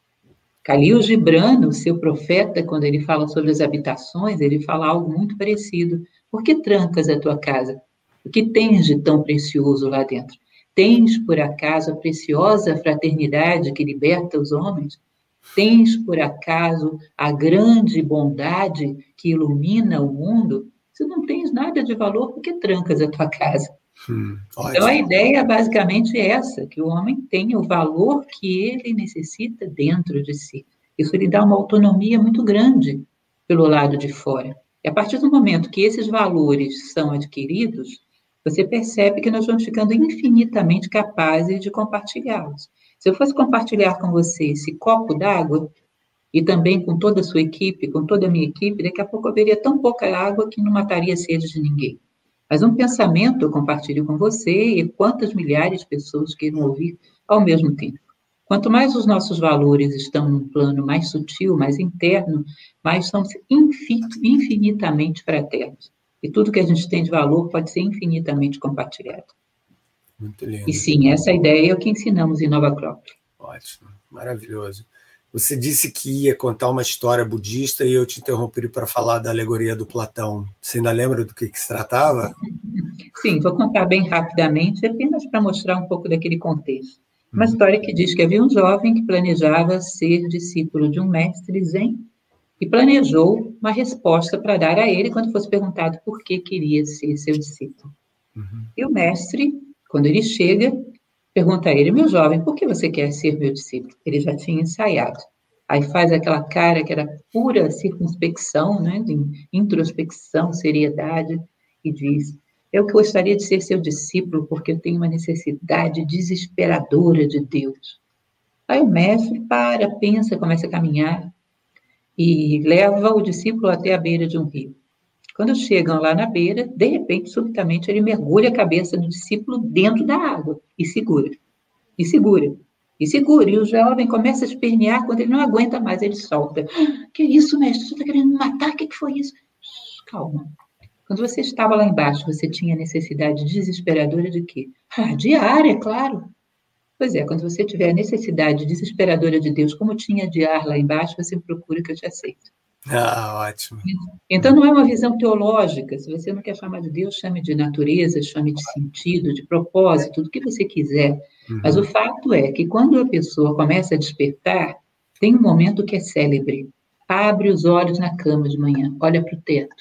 Khalil Gibran, seu profeta, quando ele fala sobre as habitações, ele fala algo muito parecido. Por que trancas a tua casa? O que tens de tão precioso lá dentro? Tens, por acaso, a preciosa fraternidade que liberta os homens? Tens, por acaso, a grande bondade que ilumina o mundo? Se não tens nada de valor, por que trancas a tua casa? Hum, então, a ideia basicamente é essa, que o homem tenha o valor que ele necessita dentro de si. Isso lhe dá uma autonomia muito grande pelo lado de fora. E a partir do momento que esses valores são adquiridos, você percebe que nós vamos ficando infinitamente capazes de compartilhá-los. Se eu fosse compartilhar com você esse copo d'água, e também com toda a sua equipe, com toda a minha equipe, daqui a pouco haveria tão pouca água que não mataria a sede de ninguém. Mas um pensamento eu compartilho com você e quantas milhares de pessoas queiram ouvir ao mesmo tempo. Quanto mais os nossos valores estão num plano mais sutil, mais interno, mais são infinitamente fraternos. E tudo que a gente tem de valor pode ser infinitamente compartilhado. Muito lindo. E sim, essa ideia é o que ensinamos em Nova Acrópole. Ótimo, maravilhoso. Você disse que ia contar uma história budista e eu te interrompi para falar da alegoria do Platão. Você ainda lembra do que, que se tratava? Sim, vou contar bem rapidamente, apenas para mostrar um pouco daquele contexto. Uma uhum. história que diz que havia um jovem que planejava ser discípulo de um mestre zen e planejou uma resposta para dar a ele quando fosse perguntado por que queria ser seu discípulo. Uhum. E o mestre, quando ele chega, pergunta a ele: meu jovem, por que você quer ser meu discípulo? Ele já tinha ensaiado. Aí faz aquela cara que era pura circunspecção, né, de introspecção, seriedade, e diz: eu gostaria de ser seu discípulo porque eu tenho uma necessidade desesperadora de Deus. Aí o mestre para, pensa, começa a caminhar e leva o discípulo até a beira de um rio. Quando chegam lá na beira, de repente, subitamente, ele mergulha a cabeça do discípulo dentro da água e segura, e segura, e segura. E o jovem começa a espernear, quando ele não aguenta mais, ele solta. Que isso, mestre? Você está querendo me matar? O que foi isso? Calma. Quando você estava lá embaixo, você tinha necessidade desesperadora de quê? Ah, de ar, é claro. Pois é, quando você tiver a necessidade desesperadora de Deus, como tinha de ar lá embaixo, você procura que eu te aceito. Ah, ótimo. Então, não é uma visão teológica. Se você não quer chamar de Deus, chame de natureza, chame de sentido, de propósito, do que você quiser. Uhum. Mas o fato é que quando a pessoa começa a despertar, tem um momento que é célebre. Abre os olhos na cama de manhã, olha para o teto.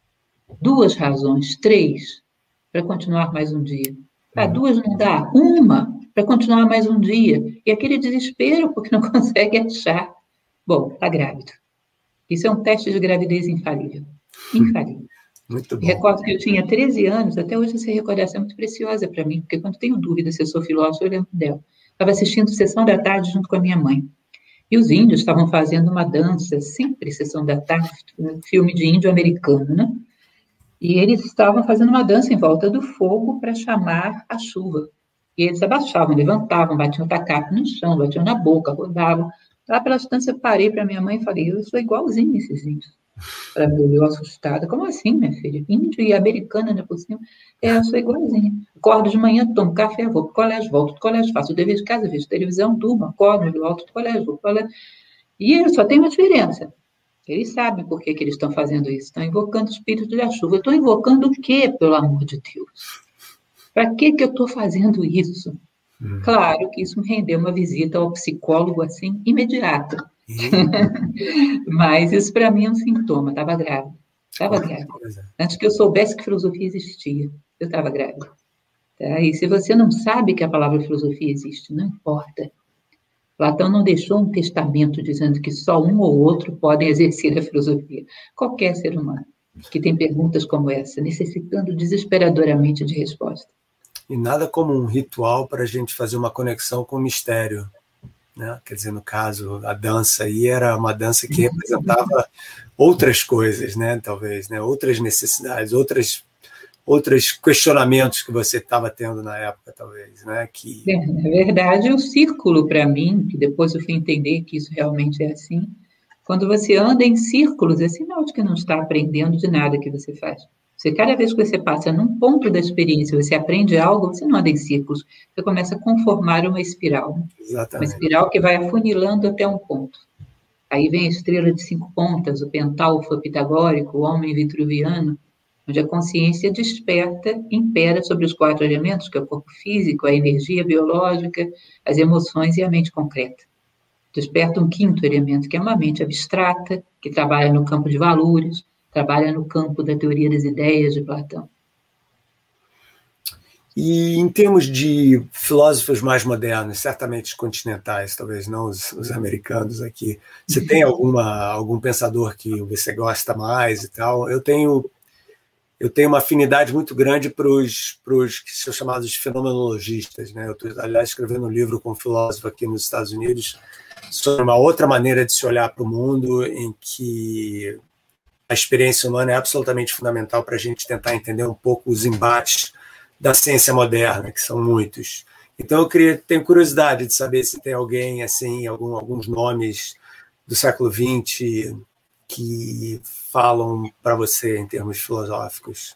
Duas razões, três, para continuar mais um dia. Ah, duas não dá, uma para continuar mais um dia. E aquele desespero porque não consegue achar. Bom, está grávido. Isso é um teste de gravidez infalível. Infalível. Muito bom. Recordo que eu tinha treze anos, até hoje essa recordação é muito preciosa para mim, porque quando tenho dúvida se eu sou filósofa, eu lembro dela. Estava assistindo Sessão da Tarde junto com a minha mãe. E os índios estavam fazendo uma dança, sempre Sessão da Tarde, filme de índio americano, né? E eles estavam fazendo uma dança em volta do fogo para chamar a chuva. E eles abaixavam, levantavam, batiam o tacape no chão, batiam na boca, rodavam. Lá pela distância eu parei para minha mãe e falei: eu sou igualzinho esses índios. Ela me olhou assustada. Como assim, minha filha? Índia e americana, né, por cima? É, eu sou igualzinha. Acordo de manhã, tomo café, vou para o colégio, volto do colégio, faço o dever de casa, vejo televisão, durmo, acordo, volto do colégio, vou para o colégio. E só tem uma diferença. Eles sabem por que, que eles estão fazendo isso. Estão invocando o espírito da chuva. Eu estou invocando o quê, pelo amor de Deus? Para que, que eu estou fazendo isso? Hum. Claro que isso me rendeu uma visita ao psicólogo, assim, imediata. Mas isso, para mim, é um sintoma. Estava grávida. Estava grávida. Antes que eu soubesse que filosofia existia, eu estava grávida. Tá? E se você não sabe que a palavra filosofia existe, não importa. Platão não deixou um testamento dizendo que só um ou outro podem exercer a filosofia. Qualquer ser humano que tem perguntas como essa, necessitando desesperadoramente de resposta. E nada como um ritual para a gente fazer uma conexão com o mistério. Né? Quer dizer, no caso, a dança aí era uma dança que representava outras coisas, né? Talvez, né? Outras necessidades, outras... outros questionamentos que você estava tendo na época, talvez, né? Que... É, na verdade, o círculo, para mim, que depois eu fui entender que isso realmente é assim, quando você anda em círculos, é sinal de que não está aprendendo de nada que você faz. Você, cada vez que você passa num ponto da experiência, você aprende algo, você não anda em círculos, você começa a conformar uma espiral. Exatamente. Uma espiral que vai afunilando até um ponto. Aí vem a estrela de cinco pontas, o pentalfo pitagórico, o homem vitruviano, onde a consciência desperta, impera sobre os quatro elementos, que é o corpo físico, a energia biológica, as emoções e a mente concreta. Desperta um quinto elemento, que é uma mente abstrata, que trabalha no campo de valores, trabalha no campo da teoria das ideias de Platão. E em termos de filósofos mais modernos, certamente continentais, talvez não os, os americanos aqui, você tem alguma, algum pensador que você gosta mais e tal? Eu tenho... Eu tenho uma afinidade muito grande para os que são chamados de fenomenologistas. Né? Eu estou, aliás, escrevendo um livro com um filósofo aqui nos Estados Unidos sobre uma outra maneira de se olhar para o mundo, em que a experiência humana é absolutamente fundamental para a gente tentar entender um pouco os embates da ciência moderna, que são muitos. Então, eu queria, tenho curiosidade de saber se tem alguém, assim, algum, alguns nomes do século vinte que falam para você em termos filosóficos?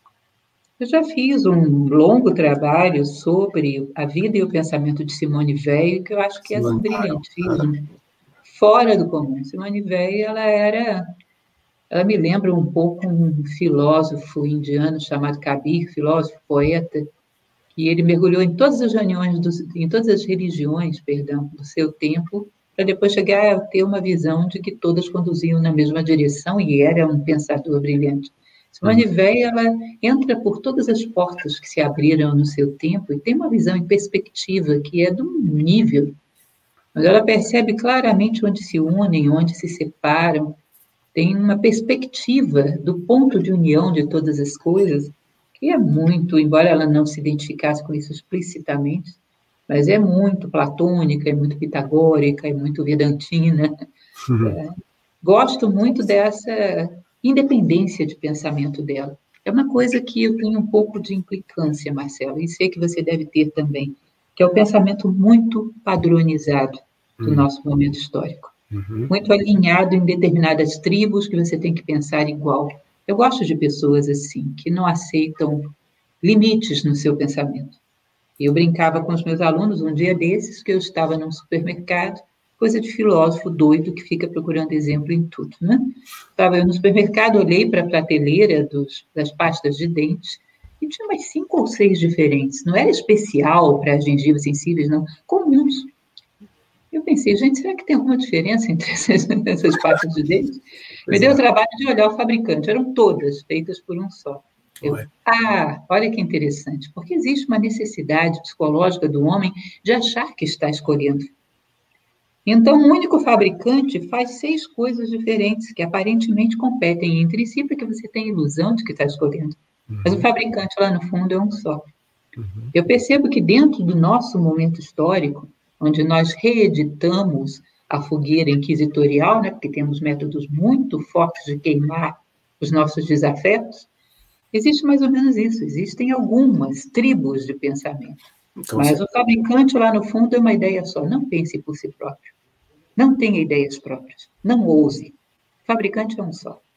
Eu já fiz um longo trabalho sobre a vida e o pensamento de Simone Weil, que eu acho que Simone é um brilhantismo fora do comum. Simone Weil, ela era, ela me lembra um pouco um filósofo indiano chamado Kabir, filósofo, poeta, que ele mergulhou em todas as reuniões, do, em todas as religiões, perdão, do seu tempo, para depois chegar a ter uma visão de que todas conduziam na mesma direção, e era um pensador brilhante. Simone Weil, ela entra por todas as portas que se abriram no seu tempo e tem uma visão em perspectiva que é de um nível, mas ela percebe claramente onde se unem, onde se separam, tem uma perspectiva do ponto de união de todas as coisas, que é muito, embora ela não se identificasse com isso explicitamente, mas é muito platônica, é muito pitagórica, é muito vedantina. Uhum. É, gosto muito dessa independência de pensamento dela. É uma coisa que eu tenho um pouco de implicância, Marcelo, e sei que você deve ter também, que é o pensamento muito padronizado do uhum. nosso momento histórico. Uhum. Muito alinhado em determinadas tribos que você tem que pensar igual. Eu gosto de pessoas assim, que não aceitam limites no seu pensamento. Eu brincava com os meus alunos um dia desses, que eu estava num supermercado, coisa de filósofo doido que fica procurando exemplo em tudo, né? Estava eu no supermercado, olhei para a prateleira dos, das pastas de dentes e tinha umas cinco ou seis diferentes. Não era especial para gengivas sensíveis, não, comuns. Eu pensei, gente, será que tem alguma diferença entre essas, essas pastas de dentes? Pois Me deu é. o trabalho de olhar o fabricante, eram todas feitas por um só. Eu, ah, olha que interessante, porque existe uma necessidade psicológica do homem de achar que está escolhendo. Então, um único fabricante faz seis coisas diferentes que aparentemente competem entre si, porque você tem a ilusão de que está escolhendo. Uhum. Mas o fabricante lá no fundo é um só. Uhum. Eu percebo que dentro do nosso momento histórico, onde nós reeditamos a fogueira inquisitorial, né, porque temos métodos muito fortes de queimar os nossos desafetos, existe mais ou menos isso, existem algumas tribos de pensamento. Então, mas sim. O fabricante lá no fundo é uma ideia só, não pense por si próprio, não tenha ideias próprias, não ouse. O fabricante é um só.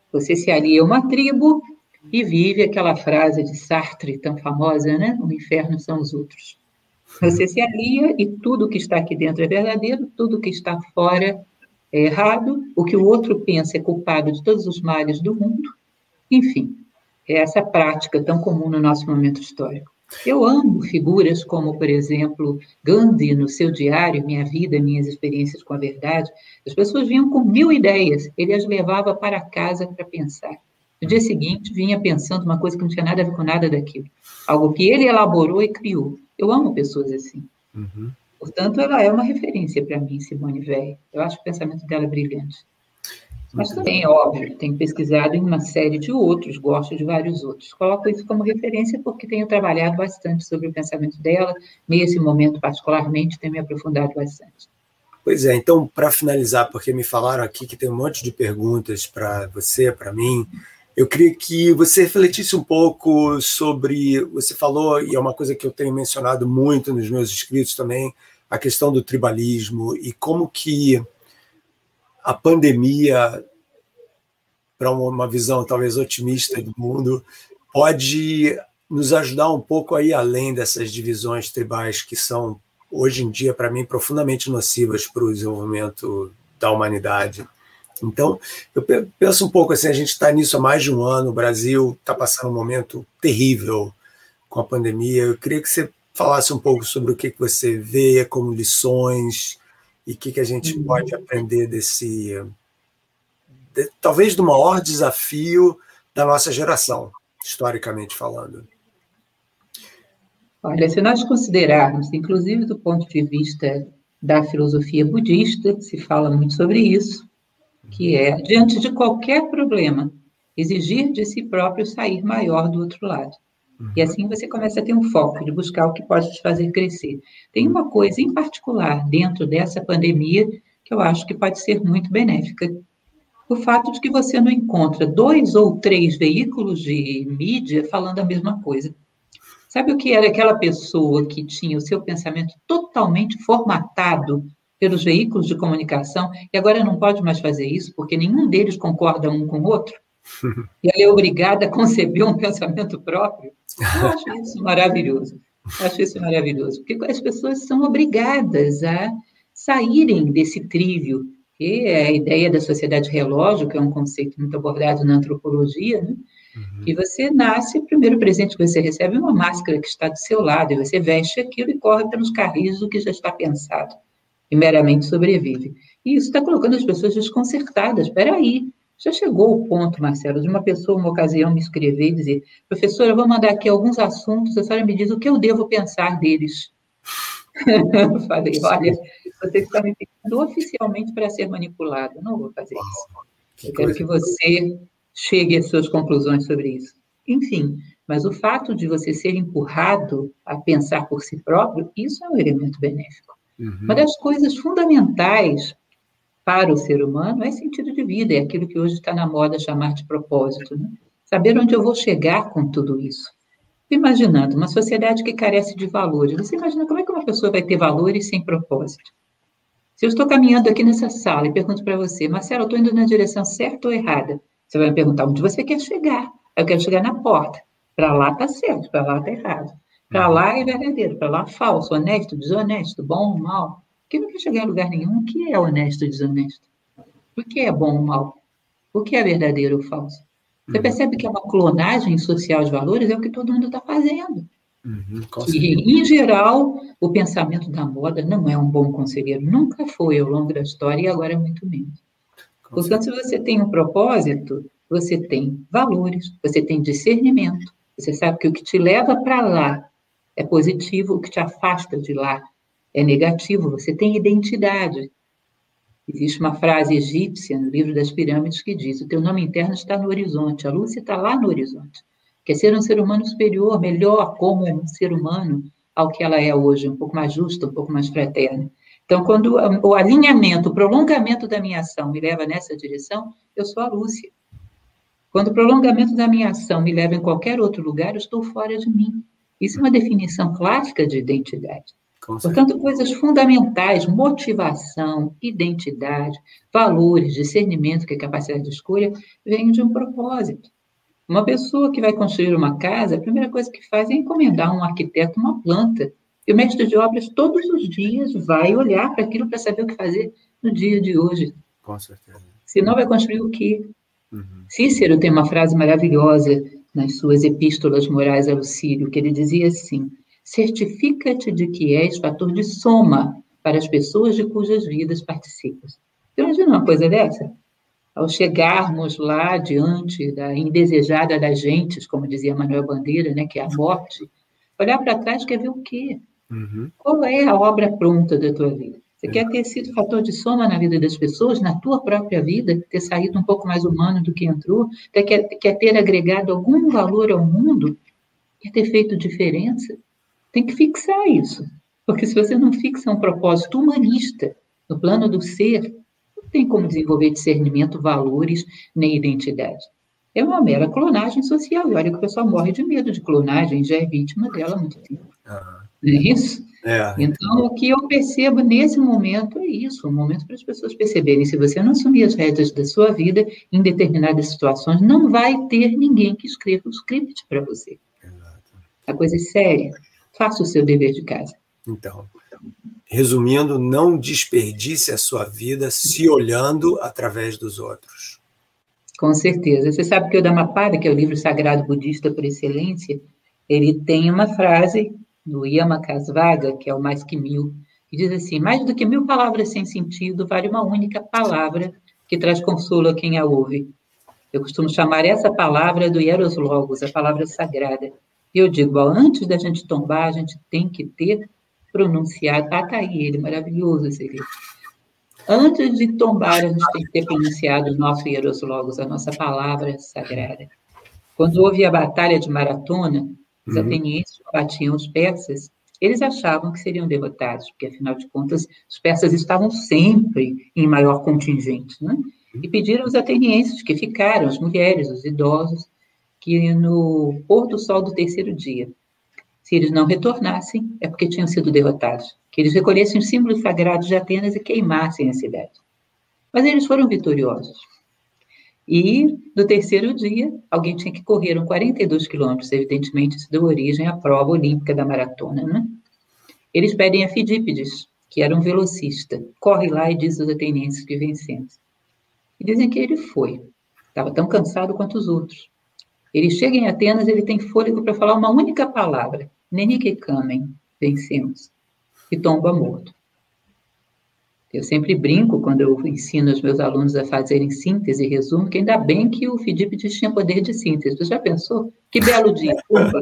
Você se alia a uma tribo e vive aquela frase de Sartre, tão famosa, né? O inferno são os outros. Você se alia e tudo que está aqui dentro é verdadeiro, tudo que está fora é errado, o que o outro pensa é culpado de todos os males do mundo. Enfim, é essa prática tão comum no nosso momento histórico. Eu amo figuras como, por exemplo, Gandhi, no seu diário, Minha Vida, Minhas Experiências com a Verdade. As pessoas vinham com mil ideias, ele as levava para casa para pensar. No dia seguinte, vinha pensando uma coisa que não tinha nada a ver com nada daquilo. Algo que ele elaborou e criou. Eu amo pessoas assim. Uhum. Portanto, ela é uma referência para mim, Simone Weil. Eu acho o pensamento dela brilhante. Mas também, é óbvio, tenho pesquisado em uma série de outros, gosto de vários outros. Coloco isso como referência porque tenho trabalhado bastante sobre o pensamento dela, nesse momento particularmente, tenho me aprofundado bastante. Pois é, então, para finalizar, porque me falaram aqui que tem um monte de perguntas para você, para mim, eu queria que você refletisse um pouco sobre, você falou, e é uma coisa que eu tenho mencionado muito nos meus escritos também, a questão do tribalismo e como que a pandemia, para uma visão talvez otimista do mundo, pode nos ajudar um pouco a ir além dessas divisões tribais que são, hoje em dia, para mim, profundamente nocivas para o desenvolvimento da humanidade. Então, eu penso um pouco assim, a gente está nisso há mais de um ano, o Brasil está passando um momento terrível com a pandemia. Eu queria que você falasse um pouco sobre o que você vê como lições e o que a gente pode aprender desse, de, talvez do maior desafio da nossa geração, historicamente falando. Olha, se nós considerarmos, inclusive do ponto de vista da filosofia budista, se fala muito sobre isso, que é, diante de qualquer problema, exigir de si próprio sair maior do outro lado. Uhum. E assim você começa a ter um foco de buscar o que pode te fazer crescer. Tem uma coisa em particular dentro dessa pandemia que eu acho que pode ser muito benéfica. O fato de que você não encontra dois ou três veículos de mídia falando a mesma coisa. Sabe o que era aquela pessoa que tinha o seu pensamento totalmente formatado pelos veículos de comunicação e agora não pode mais fazer isso porque nenhum deles concorda um com o outro? E ela é obrigada a conceber um pensamento próprio? Eu acho isso maravilhoso. Eu acho isso maravilhoso, porque as pessoas são obrigadas a saírem desse trívio, que é a ideia da sociedade relógio, que é um conceito muito abordado na antropologia, né? Uhum. Que você nasce, o primeiro presente que você recebe é uma máscara que está do seu lado, e você veste aquilo e corre pelos carris do que já está pensado, e meramente sobrevive. E isso está colocando as pessoas desconcertadas. Espera aí, já chegou o ponto, Marcelo, de uma pessoa, uma ocasião, me escrever e dizer: professora, eu vou mandar aqui alguns assuntos, a senhora me diz o que eu devo pensar deles. Eu falei: olha, você está me pedindo oficialmente para ser manipulado. Eu não vou fazer isso. Eu quero que você chegue às suas conclusões sobre isso. Enfim, mas o fato de você ser empurrado a pensar por si próprio, isso é um elemento benéfico. Uhum. Uma das coisas fundamentais para o ser humano é sentido de vida, é aquilo que hoje está na moda chamar de propósito, né? Saber onde eu vou chegar com tudo isso. Imaginando uma sociedade que carece de valores, você imagina como é que uma pessoa vai ter valores sem propósito? Se eu estou caminhando aqui nessa sala e pergunto para você: Marcelo, eu estou indo na direção certa ou errada? Você vai me perguntar onde você quer chegar. Eu quero chegar na porta. Para lá está certo, para lá está errado. Para lá é verdadeiro, para lá é falso, honesto, desonesto, bom, mal. Porque não quer chegar em lugar nenhum. O que é honesto e desonesto? O que é bom ou mal? O que é verdadeiro ou falso? Você percebe que é uma clonagem social de valores, é o que todo mundo está fazendo. Uhum, e, em geral, o pensamento da moda não é um bom conselheiro. Nunca foi ao longo da história e agora é muito menos. Portanto, se você tem um propósito, você tem valores, você tem discernimento, você sabe que o que te leva para lá é positivo, o que te afasta de lá é negativo, você tem identidade. Existe uma frase egípcia no livro das pirâmides que diz: o teu nome interno está no horizonte, a luz está lá no horizonte. Quer ser um ser humano superior, melhor como um ser humano ao que ela é hoje, um pouco mais justa, um pouco mais fraterna. Então, quando o alinhamento, o prolongamento da minha ação me leva nessa direção, eu sou a Lúcia. Quando o prolongamento da minha ação me leva em qualquer outro lugar, eu estou fora de mim. Isso é uma definição clássica de identidade. Portanto, coisas fundamentais, motivação, identidade, valores, discernimento, que é capacidade de escolha, vêm de um propósito. Uma pessoa que vai construir uma casa, a primeira coisa que faz é encomendar a um arquiteto uma planta. E o mestre de obras, todos os dias, vai olhar para aquilo para saber o que fazer no dia de hoje. Com certeza. Senão vai construir o quê? Uhum. Cícero tem uma frase maravilhosa nas suas epístolas morais a Lucílio, que ele dizia assim: certifica-te de que és fator de soma para as pessoas de cujas vidas participas. Você imagina uma coisa dessa? Ao chegarmos lá diante da indesejada das gentes, como dizia Manuel Bandeira, né, que é a morte, olhar para trás quer ver o quê? Uhum. Qual é a obra pronta da tua vida? Você quer ter sido fator de soma na vida das pessoas, na tua própria vida, ter saído um pouco mais humano do que entrou, quer, quer ter agregado algum valor ao mundo, quer ter feito diferença? Tem que fixar isso, porque se você não fixa um propósito humanista no plano do ser, não tem como desenvolver discernimento, valores, nem identidade. É uma mera clonagem social, e olha que o pessoal morre de medo de clonagem, já é vítima dela há muito tempo. Uhum. Não é isso? É, então, o que eu percebo nesse momento é isso, um momento para as pessoas perceberem, se você não assumir as rédeas da sua vida, em determinadas situações, não vai ter ninguém que escreva o script para você. Exato. A coisa é séria. Faça o seu dever de casa. Então, resumindo, não desperdice a sua vida se olhando através dos outros. Com certeza. Você sabe que o Dhammapada, que é o livro sagrado budista por excelência, ele tem uma frase do Yamakasvaga, que é o mais que mil, que diz assim: mais do que mil palavras sem sentido, vale uma única palavra que traz consolo a quem a ouve. Eu costumo chamar essa palavra do Hieros Logos, a palavra sagrada. E eu digo, ó, antes da gente tombar, a gente tem que ter pronunciado. Ah, tá aí ele, maravilhoso esse livro. Antes de tombar, a gente tem que ter pronunciado o nosso Hieros Logos, a nossa palavra sagrada. Quando houve a batalha de Maratona, os uhum. atenienses batiam os persas, eles achavam que seriam derrotados, porque, afinal de contas, os persas estavam sempre em maior contingente, né? E pediram aos atenienses que ficaram, as mulheres, os idosos, que no pôr do sol do terceiro dia, se eles não retornassem, é porque tinham sido derrotados, que eles recolhessem os símbolos sagrados de Atenas e queimassem a cidade. Mas eles foram vitoriosos. E, no terceiro dia, alguém tinha que correr uns quarenta e dois quilômetros, evidentemente isso deu origem à prova olímpica da maratona, né? Eles pedem a Fidípides, que era um velocista, corre lá e diz aos atenienses que vencemos. E dizem que ele foi, estava tão cansado quanto os outros. Ele chega em Atenas, ele tem fôlego para falar uma única palavra, Nenike Kamen, vencemos, e tomba morto. Eu sempre brinco, quando eu ensino os meus alunos a fazerem síntese e resumo, que ainda bem que o Fidípides tinha poder de síntese. Você já pensou? Que belo dia, opa!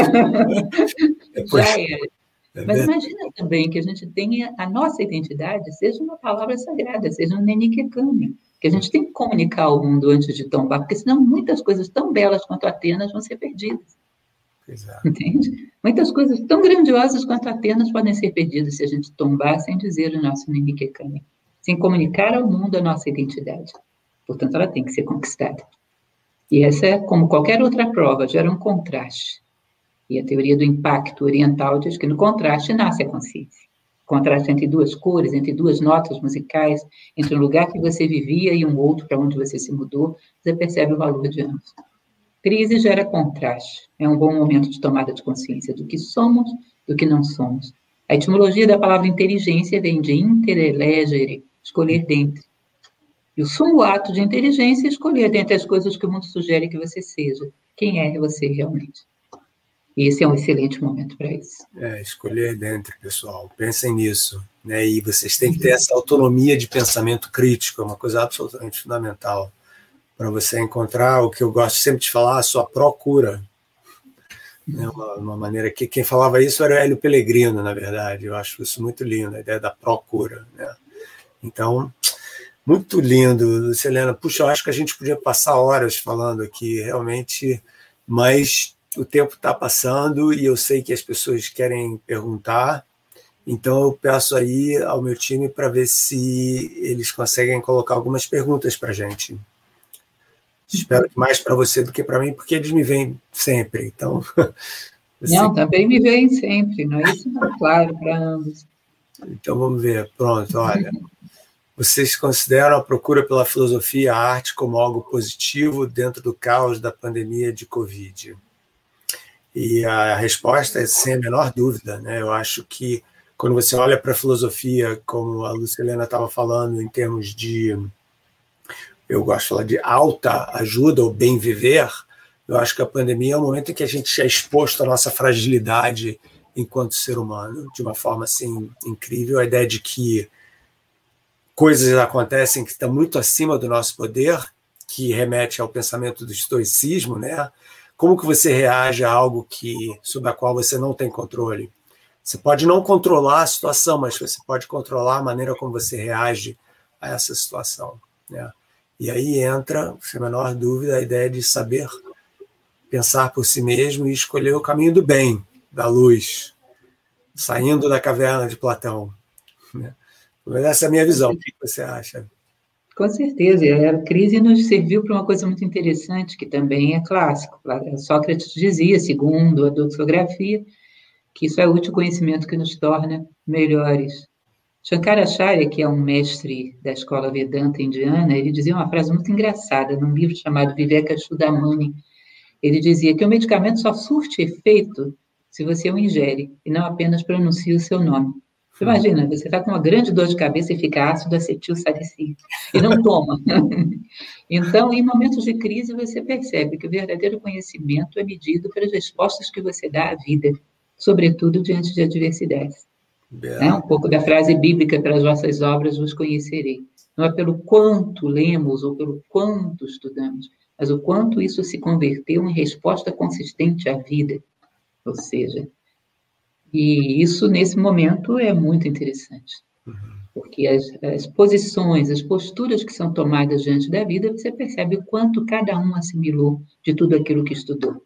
Já era. Mas imagina também que a gente tenha a nossa identidade, seja uma palavra sagrada, seja um Nenike Kamen, que a gente tem que comunicar ao mundo antes de tombar, porque senão muitas coisas tão belas quanto Atenas vão ser perdidas. Exato. Entende? Muitas coisas tão grandiosas quanto Atenas podem ser perdidas se a gente tombar sem dizer o nosso Nenike Kamen, sem comunicar ao mundo a nossa identidade. Portanto, ela tem que ser conquistada. E essa, como qualquer outra prova, gera um contraste. E a teoria do impacto oriental diz que no contraste nasce a consciência. Contraste entre duas cores, entre duas notas musicais, entre um lugar que você vivia e um outro para onde você se mudou, você percebe o valor de ambos. Crise gera contraste. É um bom momento de tomada de consciência do que somos, do que não somos. A etimologia da palavra inteligência vem de interelegere, escolher dentre. E o sumo ato de inteligência é escolher dentre as coisas que o mundo sugere que você seja. Quem é você realmente? E esse é um excelente momento para isso. É, escolher dentro, pessoal. Pensem nisso. Né? E vocês têm que ter essa autonomia de pensamento crítico, é uma coisa absolutamente fundamental para você encontrar o que eu gosto sempre de falar, a sua procura. É uma, uma maneira que quem falava isso era Hélio Pellegrino, na verdade. Eu acho isso muito lindo, a ideia da procura. Né? Então, muito lindo, Lucilena. Puxa, eu acho que a gente podia passar horas falando aqui, realmente, mas o tempo está passando e eu sei que as pessoas querem perguntar, então eu peço aí ao meu time para ver se eles conseguem colocar algumas perguntas para a gente. Espero que mais para você do que para mim, porque eles me veem sempre, então Não, também me veem sempre, não é isso? Não, claro, para ambos. Então, vamos ver. Pronto, olha. Vocês consideram a procura pela filosofia e a arte como algo positivo dentro do caos da pandemia de Covid? E a resposta é sem a menor dúvida, né? Eu acho que quando você olha para a filosofia, como a Lucilena estava falando, em termos de, eu gosto de falar de alta ajuda ou bem viver, eu acho que a pandemia é um momento em que a gente é exposto à nossa fragilidade enquanto ser humano, de uma forma assim incrível, a ideia de que coisas acontecem que estão muito acima do nosso poder, que remete ao pensamento do estoicismo, né? Como que você reage a algo que, sobre a qual você não tem controle? Você pode não controlar a situação, mas você pode controlar a maneira como você reage a essa situação, né? E aí entra, sem a menor dúvida, a ideia de saber pensar por si mesmo e escolher o caminho do bem, da luz, saindo da caverna de Platão, né? Essa é a minha visão. O que você acha? Com certeza. A crise nos serviu para uma coisa muito interessante, que também é clássico. Sócrates dizia, segundo a doxografia, que isso é o útil conhecimento que nos torna melhores. Shankaracharya, que é um mestre da escola Vedanta indiana, ele dizia uma frase muito engraçada num livro chamado Viveka Chudamani. Ele dizia que o medicamento só surte efeito se você o ingere e não apenas pronuncia o seu nome. Você imagina, você está com uma grande dor de cabeça e fica ácido acetil salicílico e não toma. Então, em momentos de crise, você percebe que o verdadeiro conhecimento é medido pelas respostas que você dá à vida, sobretudo diante de adversidades. É um pouco da frase bíblica: pelas vossas obras vos conhecerei. Não é pelo quanto lemos ou pelo quanto estudamos, mas o quanto isso se converteu em resposta consistente à vida. Ou seja, e isso, nesse momento, é muito interessante. Porque as, as posições, as posturas que são tomadas diante da vida, você percebe o quanto cada um assimilou de tudo aquilo que estudou.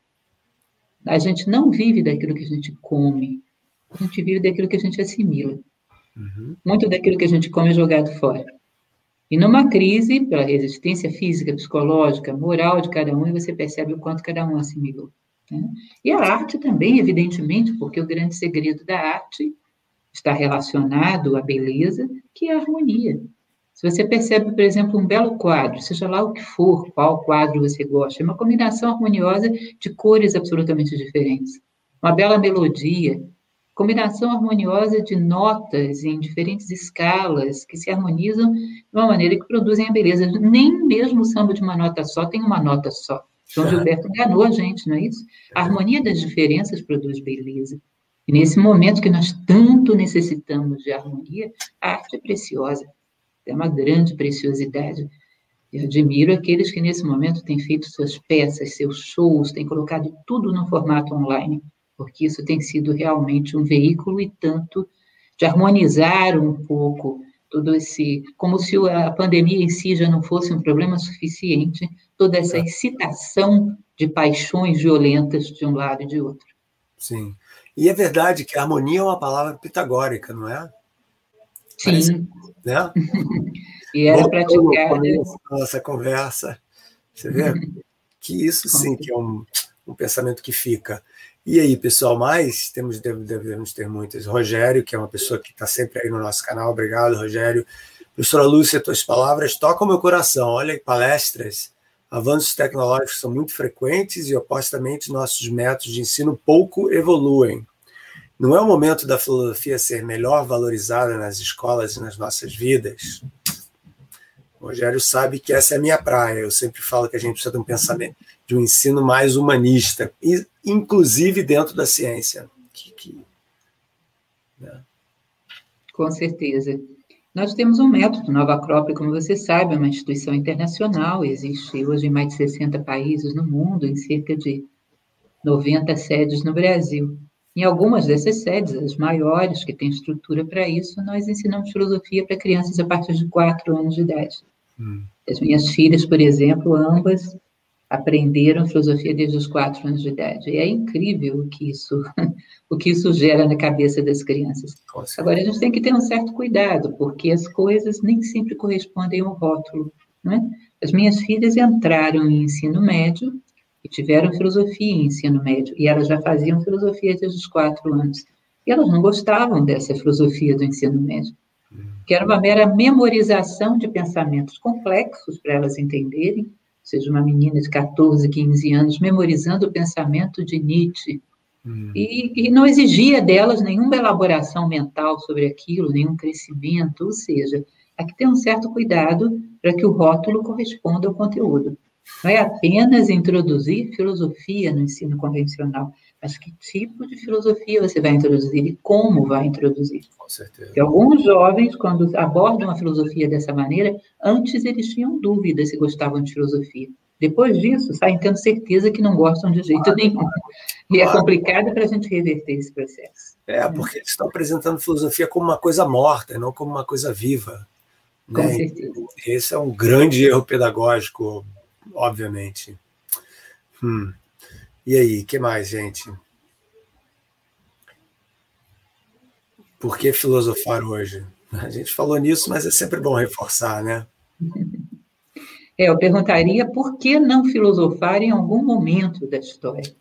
A gente não vive daquilo que a gente come, a gente vive daquilo que a gente assimila. Uhum. Muito daquilo que a gente come é jogado fora. E numa crise, pela resistência física, psicológica, moral de cada um, você percebe o quanto cada um assimilou. Né? E a arte também, evidentemente, porque o grande segredo da arte está relacionado à beleza, que é a harmonia. Se você percebe, por exemplo, um belo quadro, seja lá o que for, qual quadro você gosta, é uma combinação harmoniosa de cores absolutamente diferentes. Uma bela melodia, combinação harmoniosa de notas em diferentes escalas que se harmonizam de uma maneira que produzem a beleza. Nem mesmo o samba de uma nota só tem uma nota só. João Gilberto enganou a gente, não é isso? A harmonia das diferenças produz beleza. E nesse momento que nós tanto necessitamos de harmonia, a arte é preciosa, é uma grande preciosidade. Eu admiro aqueles que nesse momento têm feito suas peças, seus shows, têm colocado tudo no formato online, porque isso tem sido realmente um veículo e tanto de harmonizar um pouco todo esse, como se a pandemia em si já não fosse um problema suficiente, toda essa excitação de paixões violentas de um lado e de outro. Sim. E é verdade que a harmonia é uma palavra pitagórica, não é? Sim. Parece, né? E era praticada. Nossa conversa. Você vê? Que isso sim que é um, um pensamento que fica. E aí, pessoal, mais? Temos, devemos ter muitas. Rogério, que é uma pessoa que está sempre aí no nosso canal. Obrigado, Rogério. Professora Lúcia, tuas palavras tocam meu coração. Olha, palestras, avanços tecnológicos são muito frequentes e, opostamente, nossos métodos de ensino pouco evoluem. Não é o momento da filosofia ser melhor valorizada nas escolas e nas nossas vidas? O Rogério sabe que essa é a minha praia. Eu sempre falo que a gente precisa de um pensamento, de um ensino mais humanista, inclusive dentro da ciência. Que, que, né? Com certeza. Nós temos um método, Nova Acrópole, como você sabe, é uma instituição internacional, existe hoje em mais de sessenta países no mundo, em cerca de noventa sedes no Brasil. Em algumas dessas sedes, as maiores, que têm estrutura para isso, nós ensinamos filosofia para crianças a partir de quatro anos de idade. Hum. As minhas filhas, por exemplo, ambas aprenderam filosofia desde os quatro anos de idade. E é incrível o que isso, o que isso gera na cabeça das crianças. Agora, a gente tem que ter um certo cuidado, porque as coisas nem sempre correspondem ao rótulo, né? As minhas filhas entraram em ensino médio e tiveram filosofia em ensino médio, e elas já faziam filosofia desde os quatro anos. E elas não gostavam dessa filosofia do ensino médio, que era uma mera memorização de pensamentos complexos para elas entenderem, ou seja, uma menina de catorze, quinze anos memorizando o pensamento de Nietzsche, hum. e, e não exigia delas nenhuma elaboração mental sobre aquilo, nenhum crescimento, ou seja, há que ter um certo cuidado para que o rótulo corresponda ao conteúdo. Não é apenas introduzir filosofia no ensino convencional, mas que tipo de filosofia você vai introduzir e como vai introduzir. Com certeza. Porque alguns jovens, quando abordam a filosofia dessa maneira, antes eles tinham dúvidas se gostavam de filosofia. Depois disso, saem tendo certeza que não gostam de jeito claro, nenhum. Claro, e claro. É complicado para a gente reverter esse processo. É, porque eles estão apresentando filosofia como uma coisa morta, não como uma coisa viva. Com né? certeza. Esse é um grande erro pedagógico, obviamente. Hum. E aí, o que mais, gente? Por que filosofar hoje? A gente falou nisso, mas é sempre bom reforçar, né? É, eu perguntaria por que não filosofar em algum momento da história?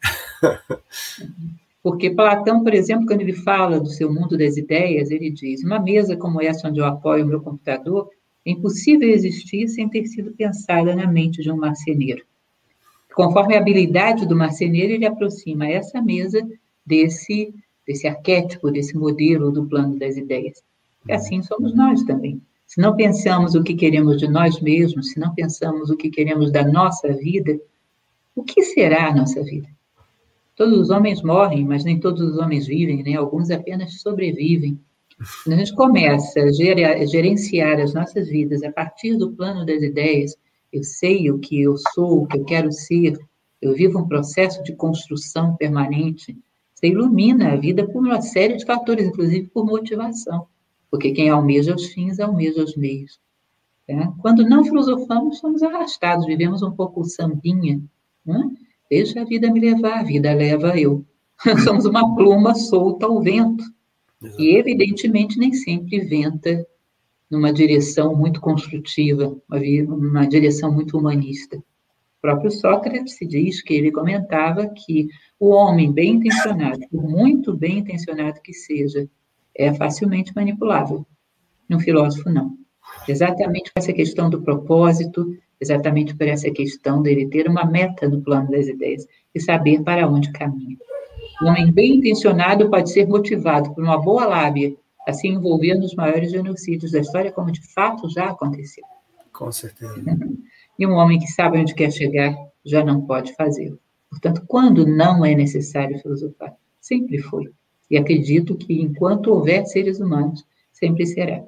Porque Platão, por exemplo, quando ele fala do seu mundo das ideias, ele diz: uma mesa como essa onde eu apoio o meu computador é impossível existir sem ter sido pensada na mente de um marceneiro. Conforme a habilidade do marceneiro, ele aproxima essa mesa desse, desse arquétipo, desse modelo do plano das ideias. E assim somos nós também. Se não pensamos o que queremos de nós mesmos, se não pensamos o que queremos da nossa vida, o que será a nossa vida? Todos os homens morrem, mas nem todos os homens vivem, né? Alguns apenas sobrevivem. Quando a gente começa a gerenciar as nossas vidas a partir do plano das ideias, eu sei o que eu sou, o que eu quero ser, eu vivo um processo de construção permanente, você ilumina a vida por uma série de fatores, inclusive por motivação, porque quem almeja os fins, almeja os meios. Né? Quando não filosofamos, somos arrastados, vivemos um pouco sambinha, né? Deixa a vida me levar, a vida leva eu. Somos uma pluma solta ao vento, e evidentemente nem sempre venta numa direção muito construtiva, uma direção muito humanista. O próprio Sócrates se diz que ele comentava que o homem bem intencionado, por muito bem intencionado que seja, é facilmente manipulável. Um filósofo, não. Exatamente por essa questão do propósito, exatamente por essa questão dele ter uma meta no plano das ideias e saber para onde caminha. Um homem bem intencionado pode ser motivado por uma boa lábia a se envolver nos maiores genocídios da história, como de fato já aconteceu. Com certeza. E um homem que sabe onde quer chegar já não pode fazê-lo. Portanto, quando não é necessário filosofar? Sempre foi. E acredito que, enquanto houver seres humanos, sempre será.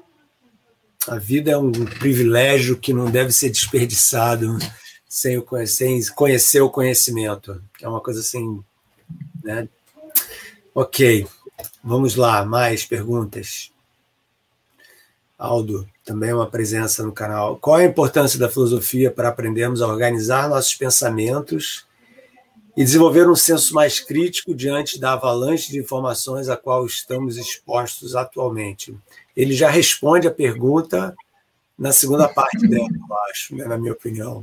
A vida é um privilégio que não deve ser desperdiçado sem, o, sem conhecer o conhecimento. É uma coisa assim, né? Ok. Vamos lá, mais perguntas. Aldo, também uma presença no canal. Qual a importância da filosofia para aprendermos a organizar nossos pensamentos e desenvolver um senso mais crítico diante da avalanche de informações a qual estamos expostos atualmente? Ele já responde a pergunta na segunda parte dela, eu acho, né, na minha opinião.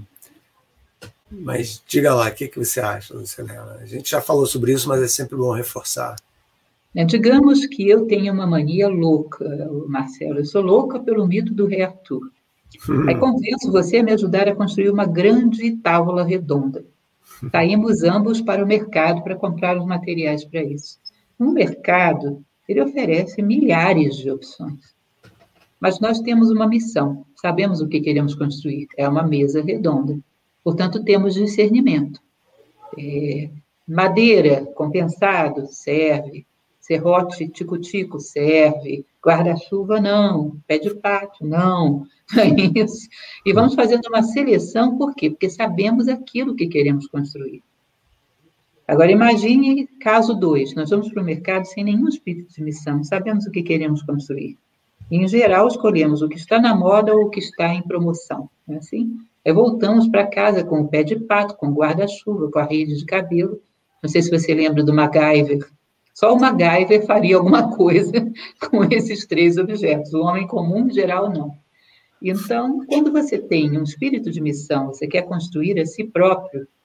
Mas diga lá, o que, que você acha, Lucilena? A gente já falou sobre isso, mas é sempre bom reforçar. Digamos que eu tenho uma mania louca, Marcelo. Eu sou louca pelo mito do rei Arthur. Hum. Aí convenço você a me ajudar a construir uma grande tábua redonda. Saímos ambos para o mercado para comprar os materiais para isso. No mercado, ele oferece milhares de opções. Mas nós temos uma missão. Sabemos o que queremos construir. É uma mesa redonda. Portanto, temos discernimento. É, madeira, compensado, serve. Serrote, tico-tico, serve. Guarda-chuva, não. Pé de pátio, não. É isso. E vamos fazendo uma seleção, por quê? Porque sabemos aquilo que queremos construir. Agora, imagine caso dois. Nós vamos para o mercado sem nenhum espírito de missão. Sabemos o que queremos construir. E, em geral, escolhemos o que está na moda ou o que está em promoção. Não é assim? Aí voltamos para casa com o pé de pato, com o guarda-chuva, com a rede de cabelo. Não sei se você lembra do MacGyver. Só o MacGyver faria alguma coisa com esses três objetos. O homem comum, em geral, não. Então, quando você tem um espírito de missão, você quer construir a si próprio,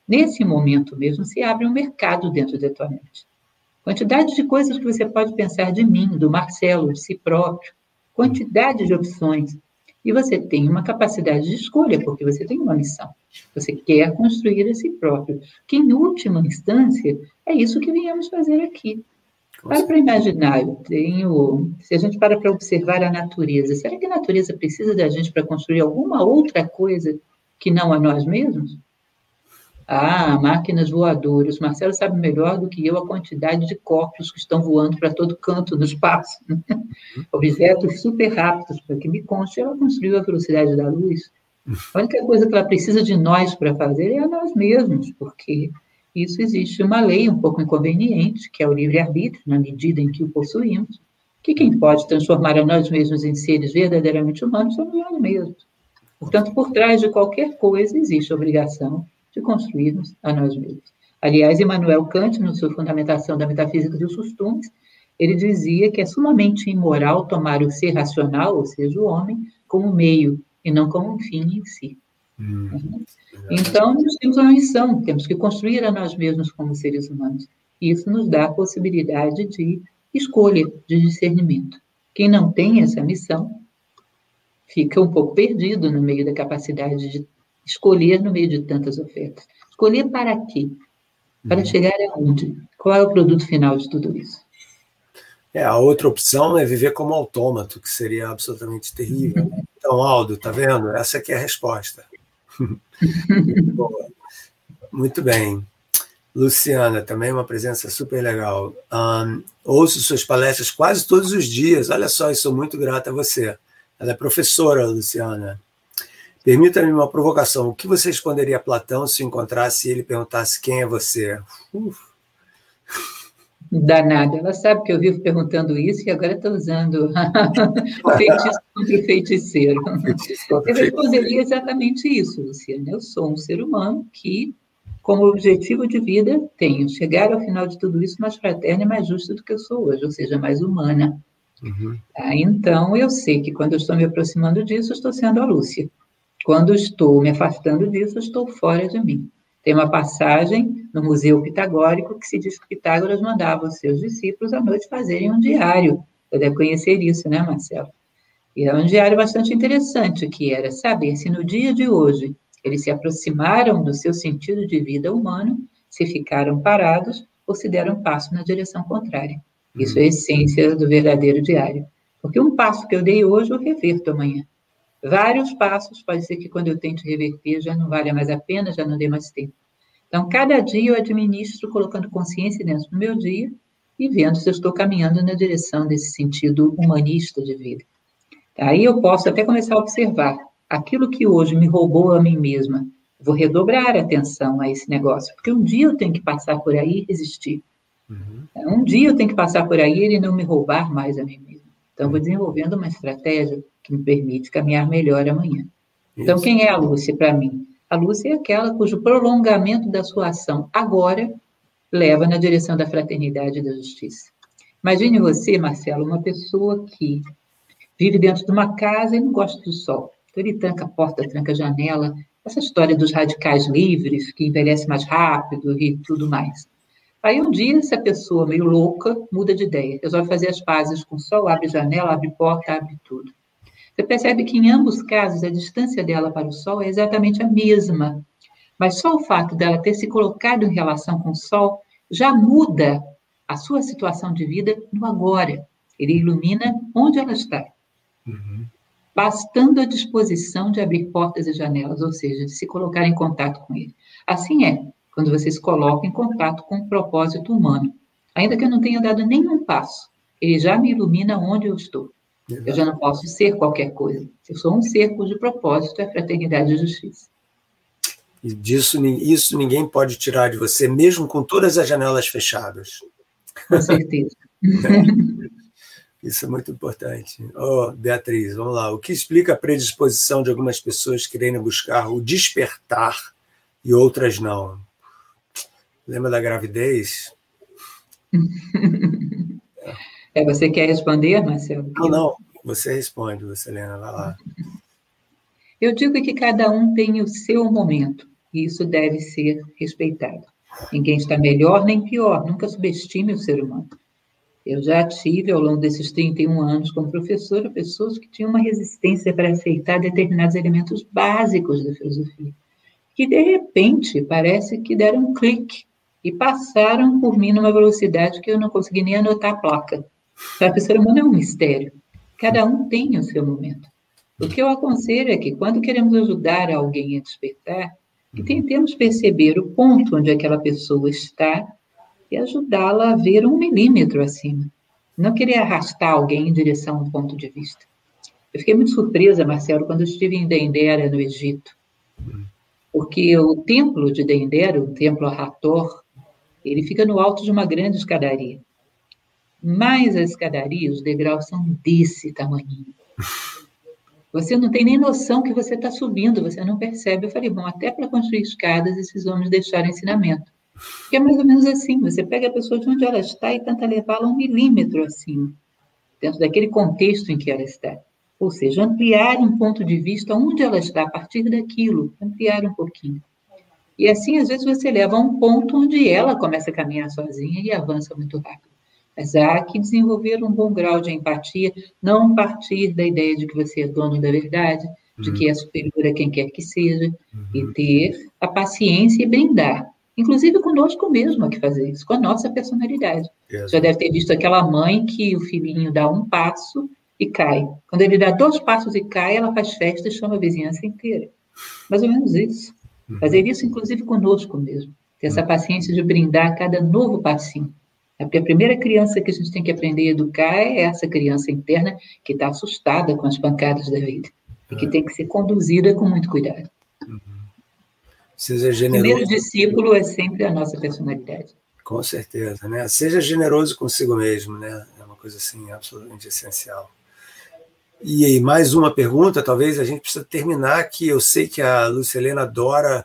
Nesse momento mesmo, se abre um mercado dentro da tua mente. Quantidade de coisas que você pode pensar de mim, do Marcelo, de si próprio, quantidade de opções. E você tem uma capacidade de escolha, porque você tem uma missão. Você quer construir a si próprio. Que, em última instância, é isso que viemos fazer aqui. Para para imaginar, eu tenho, se a gente para para observar a natureza, será que a natureza precisa da gente para construir alguma outra coisa que não a nós mesmos? Ah, máquinas voadoras. Marcelo sabe melhor do que eu a quantidade de corpos que estão voando para todo canto no espaço. Objetos super rápidos, para que me conste, ela construiu a velocidade da luz. A única coisa que ela precisa de nós para fazer é a nós mesmos, porque isso existe uma lei um pouco inconveniente, que é o livre-arbítrio, na medida em que o possuímos, que quem pode transformar a nós mesmos em seres verdadeiramente humanos somos nós mesmos. Portanto, por trás de qualquer coisa existe a obrigação de construirmos a nós mesmos. Aliás, Immanuel Kant, na sua fundamentação da metafísica dos costumes, ele dizia que é sumamente imoral tomar o ser racional, ou seja, o homem, como meio, e não como um fim em si. Hum, então, nós temos uma missão, temos que construir a nós mesmos como seres humanos. E isso nos dá a possibilidade de escolha, de discernimento. Quem não tem essa missão fica um pouco perdido no meio da capacidade de escolher no meio de tantas ofertas. Escolher para quê? Para chegar aonde? Qual é o produto final de tudo isso? É, a outra opção é viver como autômato, que seria absolutamente terrível. Uhum. Então, Aldo, tá vendo? Essa aqui é a resposta. Boa. Muito bem. Luciana, também uma presença super legal. Um, ouço suas palestras quase todos os dias. Olha só, eu sou muito grata a você. Ela é professora, Luciana. Permita-me uma provocação. O que você responderia a Platão se encontrasse e ele perguntasse quem é você? Uf. Danada. Ela sabe que eu vivo perguntando isso e agora está usando feitiço contra o feiticeiro. Eu responderia exatamente isso, Luciana. Eu sou um ser humano que, como objetivo de vida, tenho chegar ao final de tudo isso mais fraterna e mais justa do que eu sou hoje, ou seja, mais humana. Uhum. Ah, então, eu sei que quando eu estou me aproximando disso, eu estou sendo a Lúcia. Quando estou me afastando disso, eu estou fora de mim. Tem uma passagem no Museu Pitagórico que se diz que Pitágoras mandava os seus discípulos à noite fazerem um diário. Você deve conhecer isso, né, Marcelo? E é um diário bastante interessante, que era saber se no dia de hoje eles se aproximaram do seu sentido de vida humano, se ficaram parados ou se deram um passo na direção contrária. Isso é a essência do verdadeiro diário. Porque um passo que eu dei hoje, eu reverto amanhã. Vários passos, pode ser que quando eu tente reverter já não vale mais a pena, já não dê mais tempo. Então, cada dia eu administro colocando consciência dentro do meu dia e vendo se eu estou caminhando na direção desse sentido humanista de vida. Aí eu posso até começar a observar aquilo que hoje me roubou a mim mesma. Vou redobrar a atenção a esse negócio, porque um dia eu tenho que passar por aí e resistir. Uhum. Um dia eu tenho que passar por aí e não me roubar mais a mim mesma. Então, eu vou desenvolvendo uma estratégia que me permite caminhar melhor amanhã. Então, isso. Quem é a Lúcia para mim? A Lúcia é aquela cujo prolongamento da sua ação agora leva na direção da fraternidade e da justiça. Imagine você, Marcelo, uma pessoa que vive dentro de uma casa e não gosta do sol. Então, ele tranca a porta, tranca a janela. Essa história dos radicais livres, que envelhece mais rápido e tudo mais. Aí, um dia, essa pessoa meio louca muda de ideia. Resolve fazer as pazes com o sol, abre janela, abre porta, abre tudo. Você percebe que, em ambos os casos, a distância dela para o sol é exatamente a mesma. Mas só o fato dela ter se colocado em relação com o sol já muda a sua situação de vida no agora. Ele ilumina onde ela está. Uhum. Bastando a disposição de abrir portas e janelas, ou seja, de se colocar em contato com ele. Assim é, quando você se coloca em contato com o propósito humano. Ainda que eu não tenha dado nenhum passo, ele já me ilumina onde eu estou. Eu já não posso ser qualquer coisa. Eu sou um ser cujo propósito é fraternidade e justiça. E disso, isso ninguém pode tirar de você, mesmo com todas as janelas fechadas. Com certeza. Isso é muito importante. Oh, Beatriz, vamos lá. O que explica a predisposição de algumas pessoas querendo buscar o despertar e outras não? Lembra da gravidez? É, você quer responder, Marcelo? Não, não. Você responde, você, Helena, vai lá. Eu digo que cada um tem o seu momento. e isso deve ser respeitado. Ninguém está melhor nem pior, nunca subestime o ser humano. Eu já tive, ao longo desses trinta e um anos, como professora, pessoas que tinham uma resistência para aceitar determinados elementos básicos da filosofia, que, de repente, parece que deram um clique e passaram por mim numa velocidade que eu não consegui nem anotar a placa. Sabe, o ser humano é um mistério. Cada um tem o seu momento. O que eu aconselho é que, quando queremos ajudar alguém a despertar, que tentemos perceber o ponto onde aquela pessoa está e ajudá-la a ver um milímetro acima. Não querer arrastar alguém em direção a um ponto de vista. Eu fiquei muito surpresa, Marcelo, quando eu estive em Dendera, no Egito. Porque o templo de Dendera, o templo Hathor, ele fica no alto de uma grande escadaria. Mas a escadaria, os degraus são desse tamanho. Você não tem nem noção que você está subindo, você não percebe. Eu falei, bom, até para construir escadas, esses homens deixaram ensinamento. Que é mais ou menos assim, você pega a pessoa de onde ela está e tenta levá-la um milímetro acima, dentro daquele contexto em que ela está. Ou seja, ampliar um ponto de vista onde ela está, a partir daquilo, ampliar um pouquinho. E assim, às vezes, você leva a um ponto onde ela começa a caminhar sozinha e avança muito rápido. Mas há que desenvolver um bom grau de empatia, não partir da ideia de que você é dono da verdade, de que é superior a quem quer que seja, uhum. e ter a paciência e brindar. Inclusive conosco mesmo a que fazer isso, com a nossa personalidade. Yes. Já deve ter visto aquela mãe que o filhinho dá um passo e cai. Quando ele dá dois passos e cai, ela faz festa e chama a vizinhança inteira. Mais ou menos isso. Uhum. Fazer isso, inclusive, conosco mesmo. Ter essa paciência de brindar cada novo passinho. É porque a primeira criança que a gente tem que aprender a educar é essa criança interna que está assustada com as pancadas da vida e que tem que ser conduzida com muito cuidado. Uhum. Seja generoso. O primeiro discípulo é sempre a nossa personalidade. Com certeza, né? Seja generoso consigo mesmo, né? É uma coisa assim absolutamente essencial. E aí, mais uma pergunta, talvez a gente precisa terminar aqui. Eu sei que a Lucilena adora,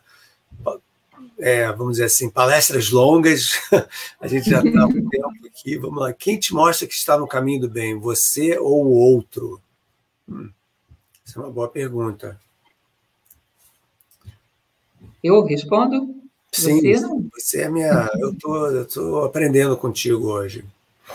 é, vamos dizer assim, palestras longas. A gente já está há um tempo aqui. Vamos lá. Quem te mostra que está no caminho do bem, você ou o outro? Hum, essa é uma boa pergunta. Eu respondo? Sim, você, não? você é minha... Eu tô, eu tô aprendendo contigo hoje.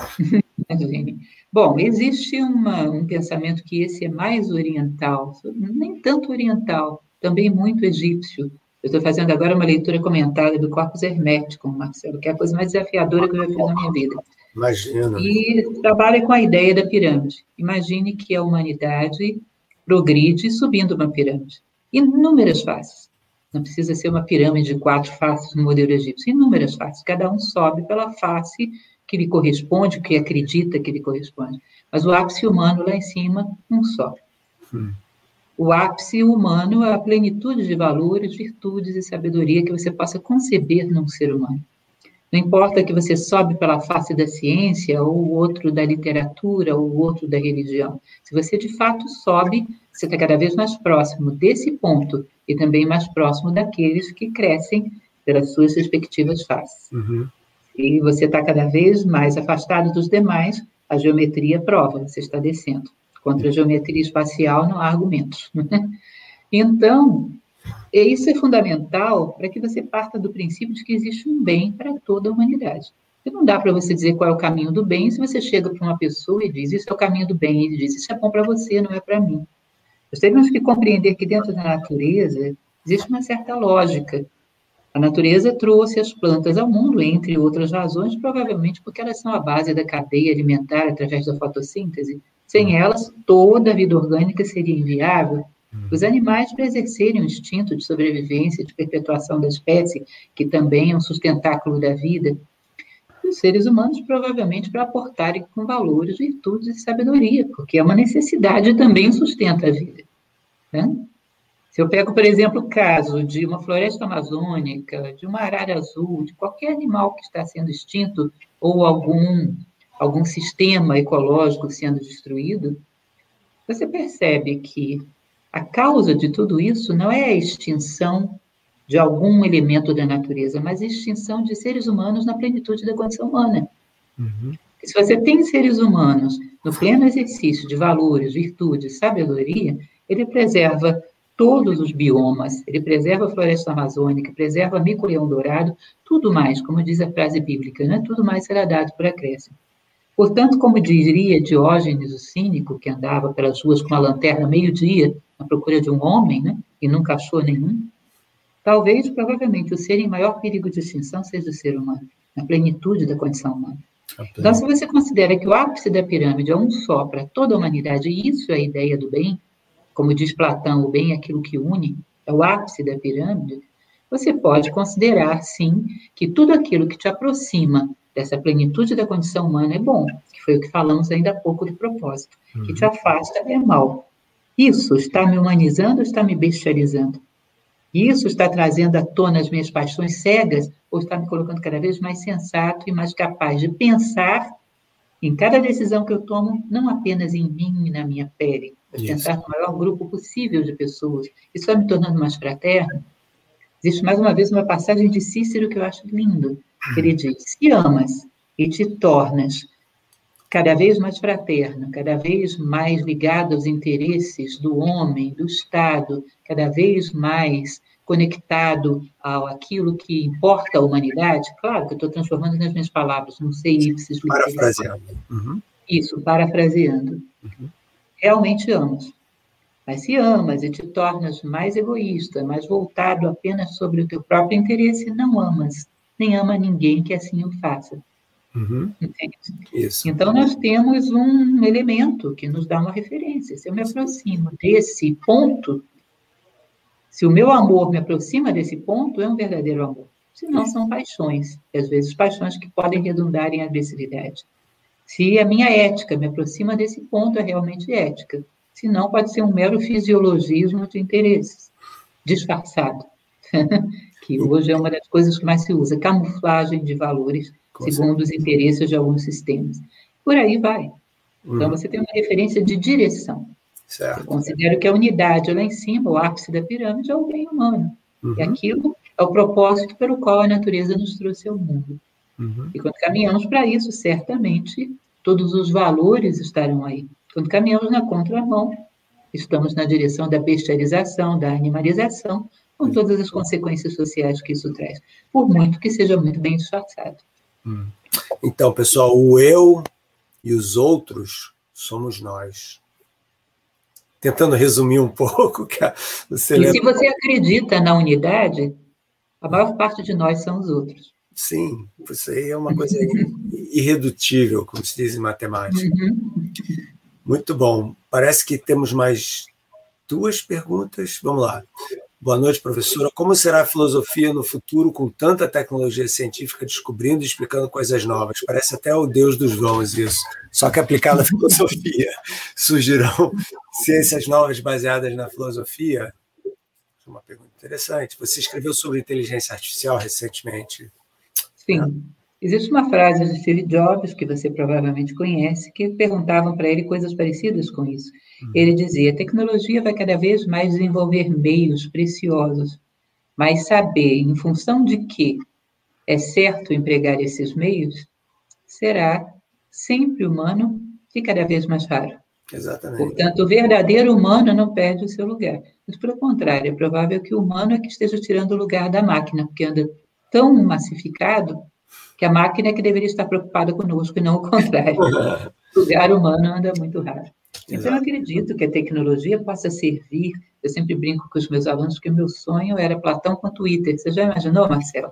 Bom, existe uma, um pensamento que esse é mais oriental, nem tanto oriental, também muito egípcio. Eu estou fazendo agora uma leitura comentada do Corpus Hermético, Marcelo, que é a coisa mais desafiadora que eu já fiz na minha vida. Imagina. E trabalha com a ideia da pirâmide. Imagine que a humanidade progride subindo uma pirâmide. Inúmeras faces. Não precisa ser uma pirâmide de quatro faces no modelo egípcio. Inúmeras faces. Cada um sobe pela face que lhe corresponde, que acredita que lhe corresponde. Mas o ápice humano lá em cima, um só. Hum. O ápice humano é a plenitude de valores, virtudes e sabedoria que você possa conceber num ser humano. Não importa que você sobe pela face da ciência, ou o outro da literatura, ou o outro da religião. Se você, de fato, sobe, você está cada vez mais próximo desse ponto e também mais próximo daqueles que crescem pelas suas respectivas faces. Uhum. E você está cada vez mais afastado dos demais, a geometria prova, você está descendo. Contra a geometria espacial não há argumentos. Então, isso é fundamental para que você parta do princípio de que existe um bem para toda a humanidade. E não dá para você dizer qual é o caminho do bem se você chega para uma pessoa e diz, isso é o caminho do bem, e ele diz, isso é bom para você, não é para mim. Nós temos que compreender que dentro da natureza existe uma certa lógica. A natureza trouxe as plantas ao mundo, entre outras razões, provavelmente porque elas são a base da cadeia alimentar através da fotossíntese. Sem elas, toda a vida orgânica seria inviável. Os animais, para exercerem o instinto de sobrevivência, de perpetuação da espécie, que também é um sustentáculo da vida, e os seres humanos, provavelmente, para aportarem com valores, virtudes e sabedoria, porque é uma necessidade e também sustenta a vida. Né? Se eu pego, por exemplo, o caso de uma floresta amazônica, de uma arara azul, de qualquer animal que está sendo extinto, ou algum, algum sistema ecológico sendo destruído, você percebe que a causa de tudo isso não é a extinção de algum elemento da natureza, mas a extinção de seres humanos na plenitude da condição humana. Uhum. Se você tem seres humanos no pleno exercício de valores, virtudes, sabedoria, ele preserva todos os biomas, ele preserva a floresta amazônica, preserva mico-leão-dourado, tudo mais, como diz a frase bíblica, né? Tudo mais será dado por acréscimo. Portanto, como diria Diógenes, o cínico, que andava pelas ruas com uma lanterna meio-dia, à procura de um homem, né? E nunca achou nenhum, talvez, provavelmente, o ser em maior perigo de extinção seja o ser humano, na plenitude da condição humana. Então, se você considera que o ápice da pirâmide é um só para toda a humanidade, e isso é a ideia do bem, como diz Platão, o bem é aquilo que une, é o ápice da pirâmide, você pode considerar, sim, que tudo aquilo que te aproxima dessa plenitude da condição humana é bom, que foi o que falamos ainda há pouco do propósito, uhum. Que te afasta é mal. Isso está me humanizando ou está me bestializando? Isso está trazendo à tona as minhas paixões cegas ou está me colocando cada vez mais sensato e mais capaz de pensar em cada decisão que eu tomo, não apenas em mim e na minha pele, mas Isso. pensar no maior grupo possível de pessoas. Isso vai me tornando mais fraterno. Existe, mais uma vez, uma passagem de Cícero que eu acho lindo. Ele diz, se amas e te tornas cada vez mais fraterno, cada vez mais ligado aos interesses do homem, do Estado, cada vez mais conectado ao aquilo que importa à humanidade, claro que eu estou transformando nas minhas palavras, não sei ipsis literis. Parafraseando. Uhum. Isso, parafraseando. Uhum. Realmente amas. Mas se amas e te tornas mais egoísta, mais voltado apenas sobre o teu próprio interesse, não amas, nem ama ninguém que assim o faça. Uhum. Isso. Então, nós temos um elemento que nos dá uma referência. Se eu me aproximo desse ponto, se o meu amor me aproxima desse ponto, é um verdadeiro amor. Se não, são paixões. E, às vezes, paixões que podem redundar em agressividade. Se a minha ética me aproxima desse ponto, é realmente ética. Se não, pode ser um mero fisiologismo de interesses, disfarçado. Que hoje é uma das coisas que mais se usa, camuflagem de valores, segundo os interesses de alguns sistemas. Por aí vai. Então, você tem uma referência de direção. Certo. Eu considero que a unidade lá em cima, o ápice da pirâmide, é o bem humano. Uhum. E aquilo é o propósito pelo qual a natureza nos trouxe ao mundo. Uhum. E quando caminhamos para isso, certamente, todos os valores estarão aí. Quando caminhamos na contramão, estamos na direção da bestialização, da animalização, com todas as consequências sociais que isso traz, por muito que seja muito bem disfarçado. Então, pessoal, o eu e os outros somos nós. Tentando resumir um pouco. Que a Lucilena... E se você acredita na unidade, a maior parte de nós são os outros. Sim, isso aí é uma coisa irredutível, como se diz em matemática. Uhum. Muito bom. Parece que temos mais duas perguntas. Vamos lá. Boa noite, professora. Como será a filosofia no futuro com tanta tecnologia científica descobrindo e explicando coisas novas? Parece até o Deus dos dons isso. Só que aplicado à filosofia. Surgirão ciências novas baseadas na filosofia? É uma pergunta interessante. Você escreveu sobre inteligência artificial recentemente. Sim. Né? Existe uma frase de Steve Jobs, que você provavelmente conhece, que perguntavam para ele coisas parecidas com isso. Uhum. Ele dizia, a tecnologia vai cada vez mais desenvolver meios preciosos, mas saber em função de que é certo empregar esses meios, será sempre humano e cada vez mais raro. Exatamente. Portanto, o verdadeiro humano não perde o seu lugar. Mas, pelo contrário, é provável que o humano é que esteja tirando o lugar da máquina, porque anda tão massificado que a máquina é que deveria estar preocupada conosco e não o contrário. O lugar humano anda muito raro. Então, eu acredito que a tecnologia possa servir, eu sempre brinco com os meus alunos que o meu sonho era Platão com Twitter. Você já imaginou, Marcelo?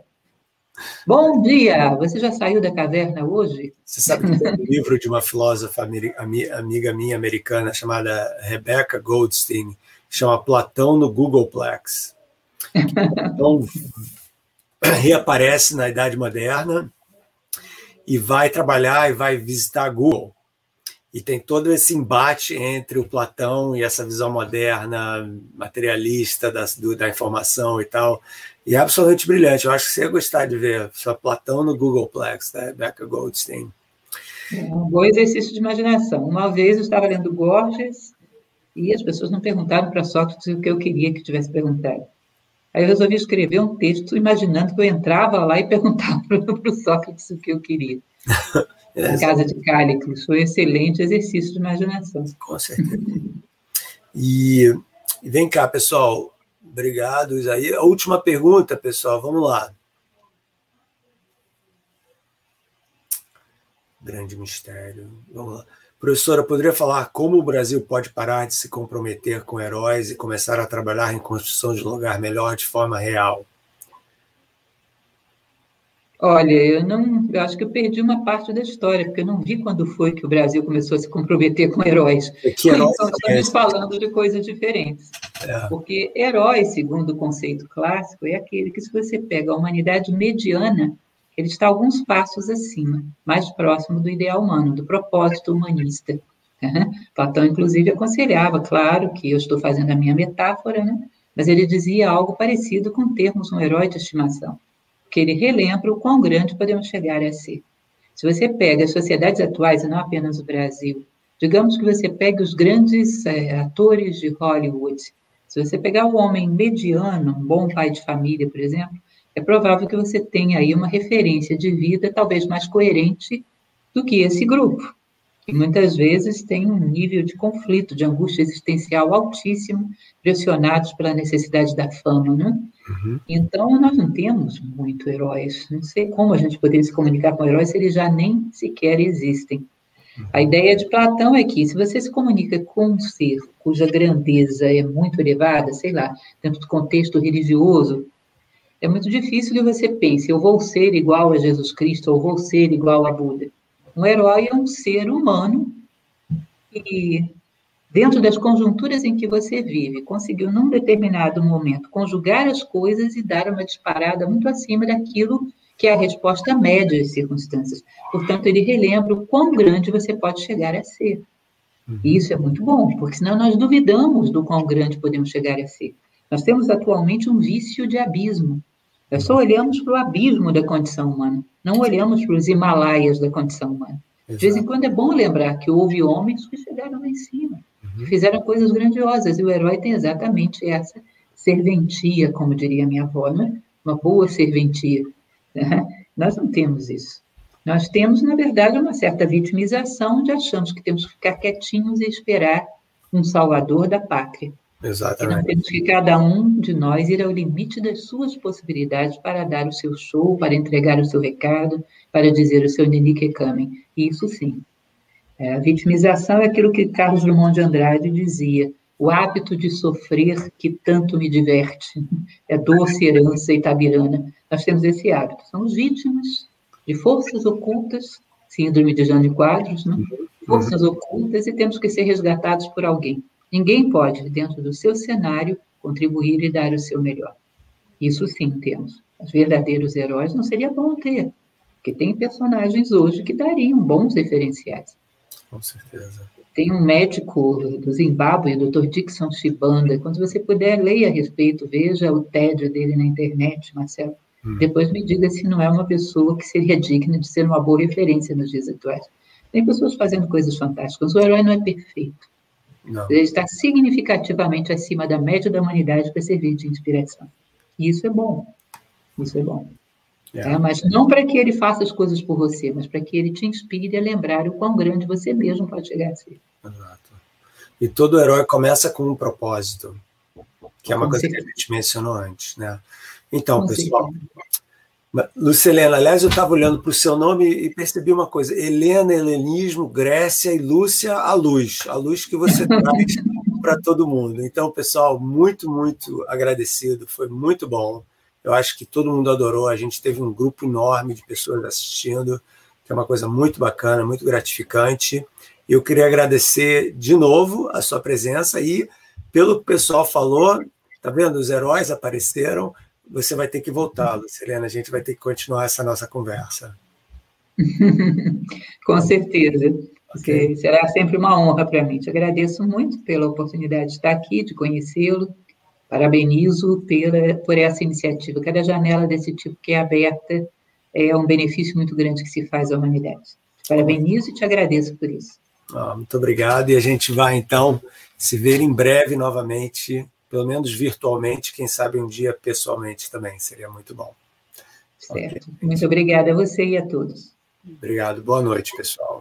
Bom dia! Você já saiu da caverna hoje? Você sabe que tem um livro de uma filósofa amiga minha americana chamada Rebecca Goldstein, chama Platão no Googleplex. Então, reaparece na Idade Moderna e vai trabalhar e vai visitar a Google. E tem todo esse embate entre o Platão e essa visão moderna, materialista da, do, da informação e tal. E é absolutamente brilhante. Eu acho que você ia gostar de ver só Platão no Googleplex, da Rebecca Goldstein. É um bom exercício de imaginação. Uma vez eu estava lendo Borges e as pessoas não perguntaram para Sócrates o que eu queria que tivesse perguntado. Aí eu resolvi escrever um texto imaginando que eu entrava lá e perguntava para o Sócrates o que eu queria. É, a Casa de Cállicles foi um excelente exercício de imaginação. Com certeza. E E vem cá, pessoal. Obrigado, Isaí. A última pergunta, pessoal, vamos lá. Grande mistério. Vamos lá. Professora, poderia falar como o Brasil pode parar de se comprometer com heróis e começar a trabalhar em construção de um lugar melhor de forma real? Olha, eu não, eu acho que eu perdi uma parte da história, porque eu não vi quando foi que o Brasil começou a se comprometer com heróis. Que heróis então, estamos falando de coisas diferentes. É. Porque herói, segundo o conceito clássico, é aquele que, se você pega a humanidade mediana, ele está alguns passos acima, mais próximo do ideal humano, do propósito humanista. Uhum. Platão, inclusive, aconselhava, claro que eu estou fazendo a minha metáfora, né? Mas ele dizia algo parecido com termos um herói de estimação, que ele relembra o quão grande podemos chegar a ser. Se você pega as sociedades atuais, e não apenas o Brasil, digamos que você pegue os grandes é, atores de Hollywood, se você pegar o homem mediano, um bom pai de família, por exemplo, é provável que você tenha aí uma referência de vida talvez mais coerente do que esse grupo, que muitas vezes tem um nível de conflito, de angústia existencial altíssimo, pressionados pela necessidade da fama, né? Uhum. Então, nós não temos muito heróis. Não sei como a gente poderia se comunicar com heróis se eles já nem sequer existem. Uhum. A ideia de Platão é que, se você se comunica com um ser cuja grandeza é muito elevada, sei lá, dentro do contexto religioso, é muito difícil que você pense, eu vou ser igual a Jesus Cristo, ou vou ser igual a Buda. Um herói é um ser humano que, dentro das conjunturas em que você vive, conseguiu, num determinado momento, conjugar as coisas e dar uma disparada muito acima daquilo que é a resposta média às circunstâncias. Portanto, ele relembra o quão grande você pode chegar a ser. E isso é muito bom, porque senão nós duvidamos do quão grande podemos chegar a ser. Nós temos atualmente um vício de abismo. Nós só olhamos para o abismo da condição humana, não olhamos para os Himalaias da condição humana. De vez em quando é bom lembrar que houve homens que chegaram lá em cima, que fizeram coisas grandiosas, e o herói tem exatamente essa serventia, como diria minha avó, né? Uma boa serventia. Né? Nós não temos isso. Nós temos, na verdade, uma certa vitimização, onde achamos que temos que ficar quietinhos e esperar um salvador da pátria. Exatamente. E não temos que cada um de nós ir ao limite das suas possibilidades para dar o seu show, para entregar o seu recado, para dizer o seu Nini que Kamen. Isso sim. É, a vitimização é aquilo que Carlos Drummond de Andrade dizia, o hábito de sofrer que tanto me diverte. É doce herança itabirana. Nós temos esse hábito. Somos vítimas de forças ocultas, síndrome de Jânio Quadros, né? Forças uhum. ocultas, e temos que ser resgatados por alguém. Ninguém pode, dentro do seu cenário, contribuir e dar o seu melhor. Isso sim temos. Os verdadeiros heróis não seria bom ter, porque tem personagens hoje que dariam bons referenciais. Com certeza. Tem um médico do Zimbábue, o doutor Dixon Chibanda. Quando você puder, leia a respeito, veja o tédio dele na internet, Marcelo. Hum. Depois me diga se não é uma pessoa que seria digna de ser uma boa referência nos dias atuais. Tem pessoas fazendo coisas fantásticas. O herói não é perfeito. Não. Ele está significativamente acima da média da humanidade para servir de inspiração. E isso é bom. Isso é bom. É. É, mas não para que ele faça as coisas por você, mas para que ele te inspire a lembrar o quão grande você mesmo pode chegar a ser. Exato. E todo herói começa com um propósito, que é uma com coisa certeza. que a gente mencionou antes, né? Então, com pessoal... Certeza. Lucilena, aliás, eu estava olhando para o seu nome e percebi uma coisa. Helena, helenismo, Grécia e Lúcia, a luz. A luz que você traz para todo mundo. Então, pessoal, muito, muito agradecido. Foi muito bom. Eu acho que todo mundo adorou. A gente teve um grupo enorme de pessoas assistindo, que é uma coisa muito bacana, muito gratificante. E eu queria agradecer de novo a sua presença e, pelo que o pessoal falou, tá vendo? Os heróis apareceram. Você vai ter que voltar, Lucilena, a gente vai ter que continuar essa nossa conversa. Com certeza. Okay. Será sempre uma honra para mim. Te agradeço muito pela oportunidade de estar aqui, de conhecê-lo. Parabenizo pela, por essa iniciativa. Cada janela desse tipo que é aberta é um benefício muito grande que se faz à humanidade. Te parabenizo e te agradeço por isso. Ah, muito obrigado. E a gente vai, então, se ver em breve novamente, pelo menos virtualmente, quem sabe um dia pessoalmente também, seria muito bom. Certo. Okay. Muito obrigada a você e a todos. Obrigado. Boa noite, pessoal.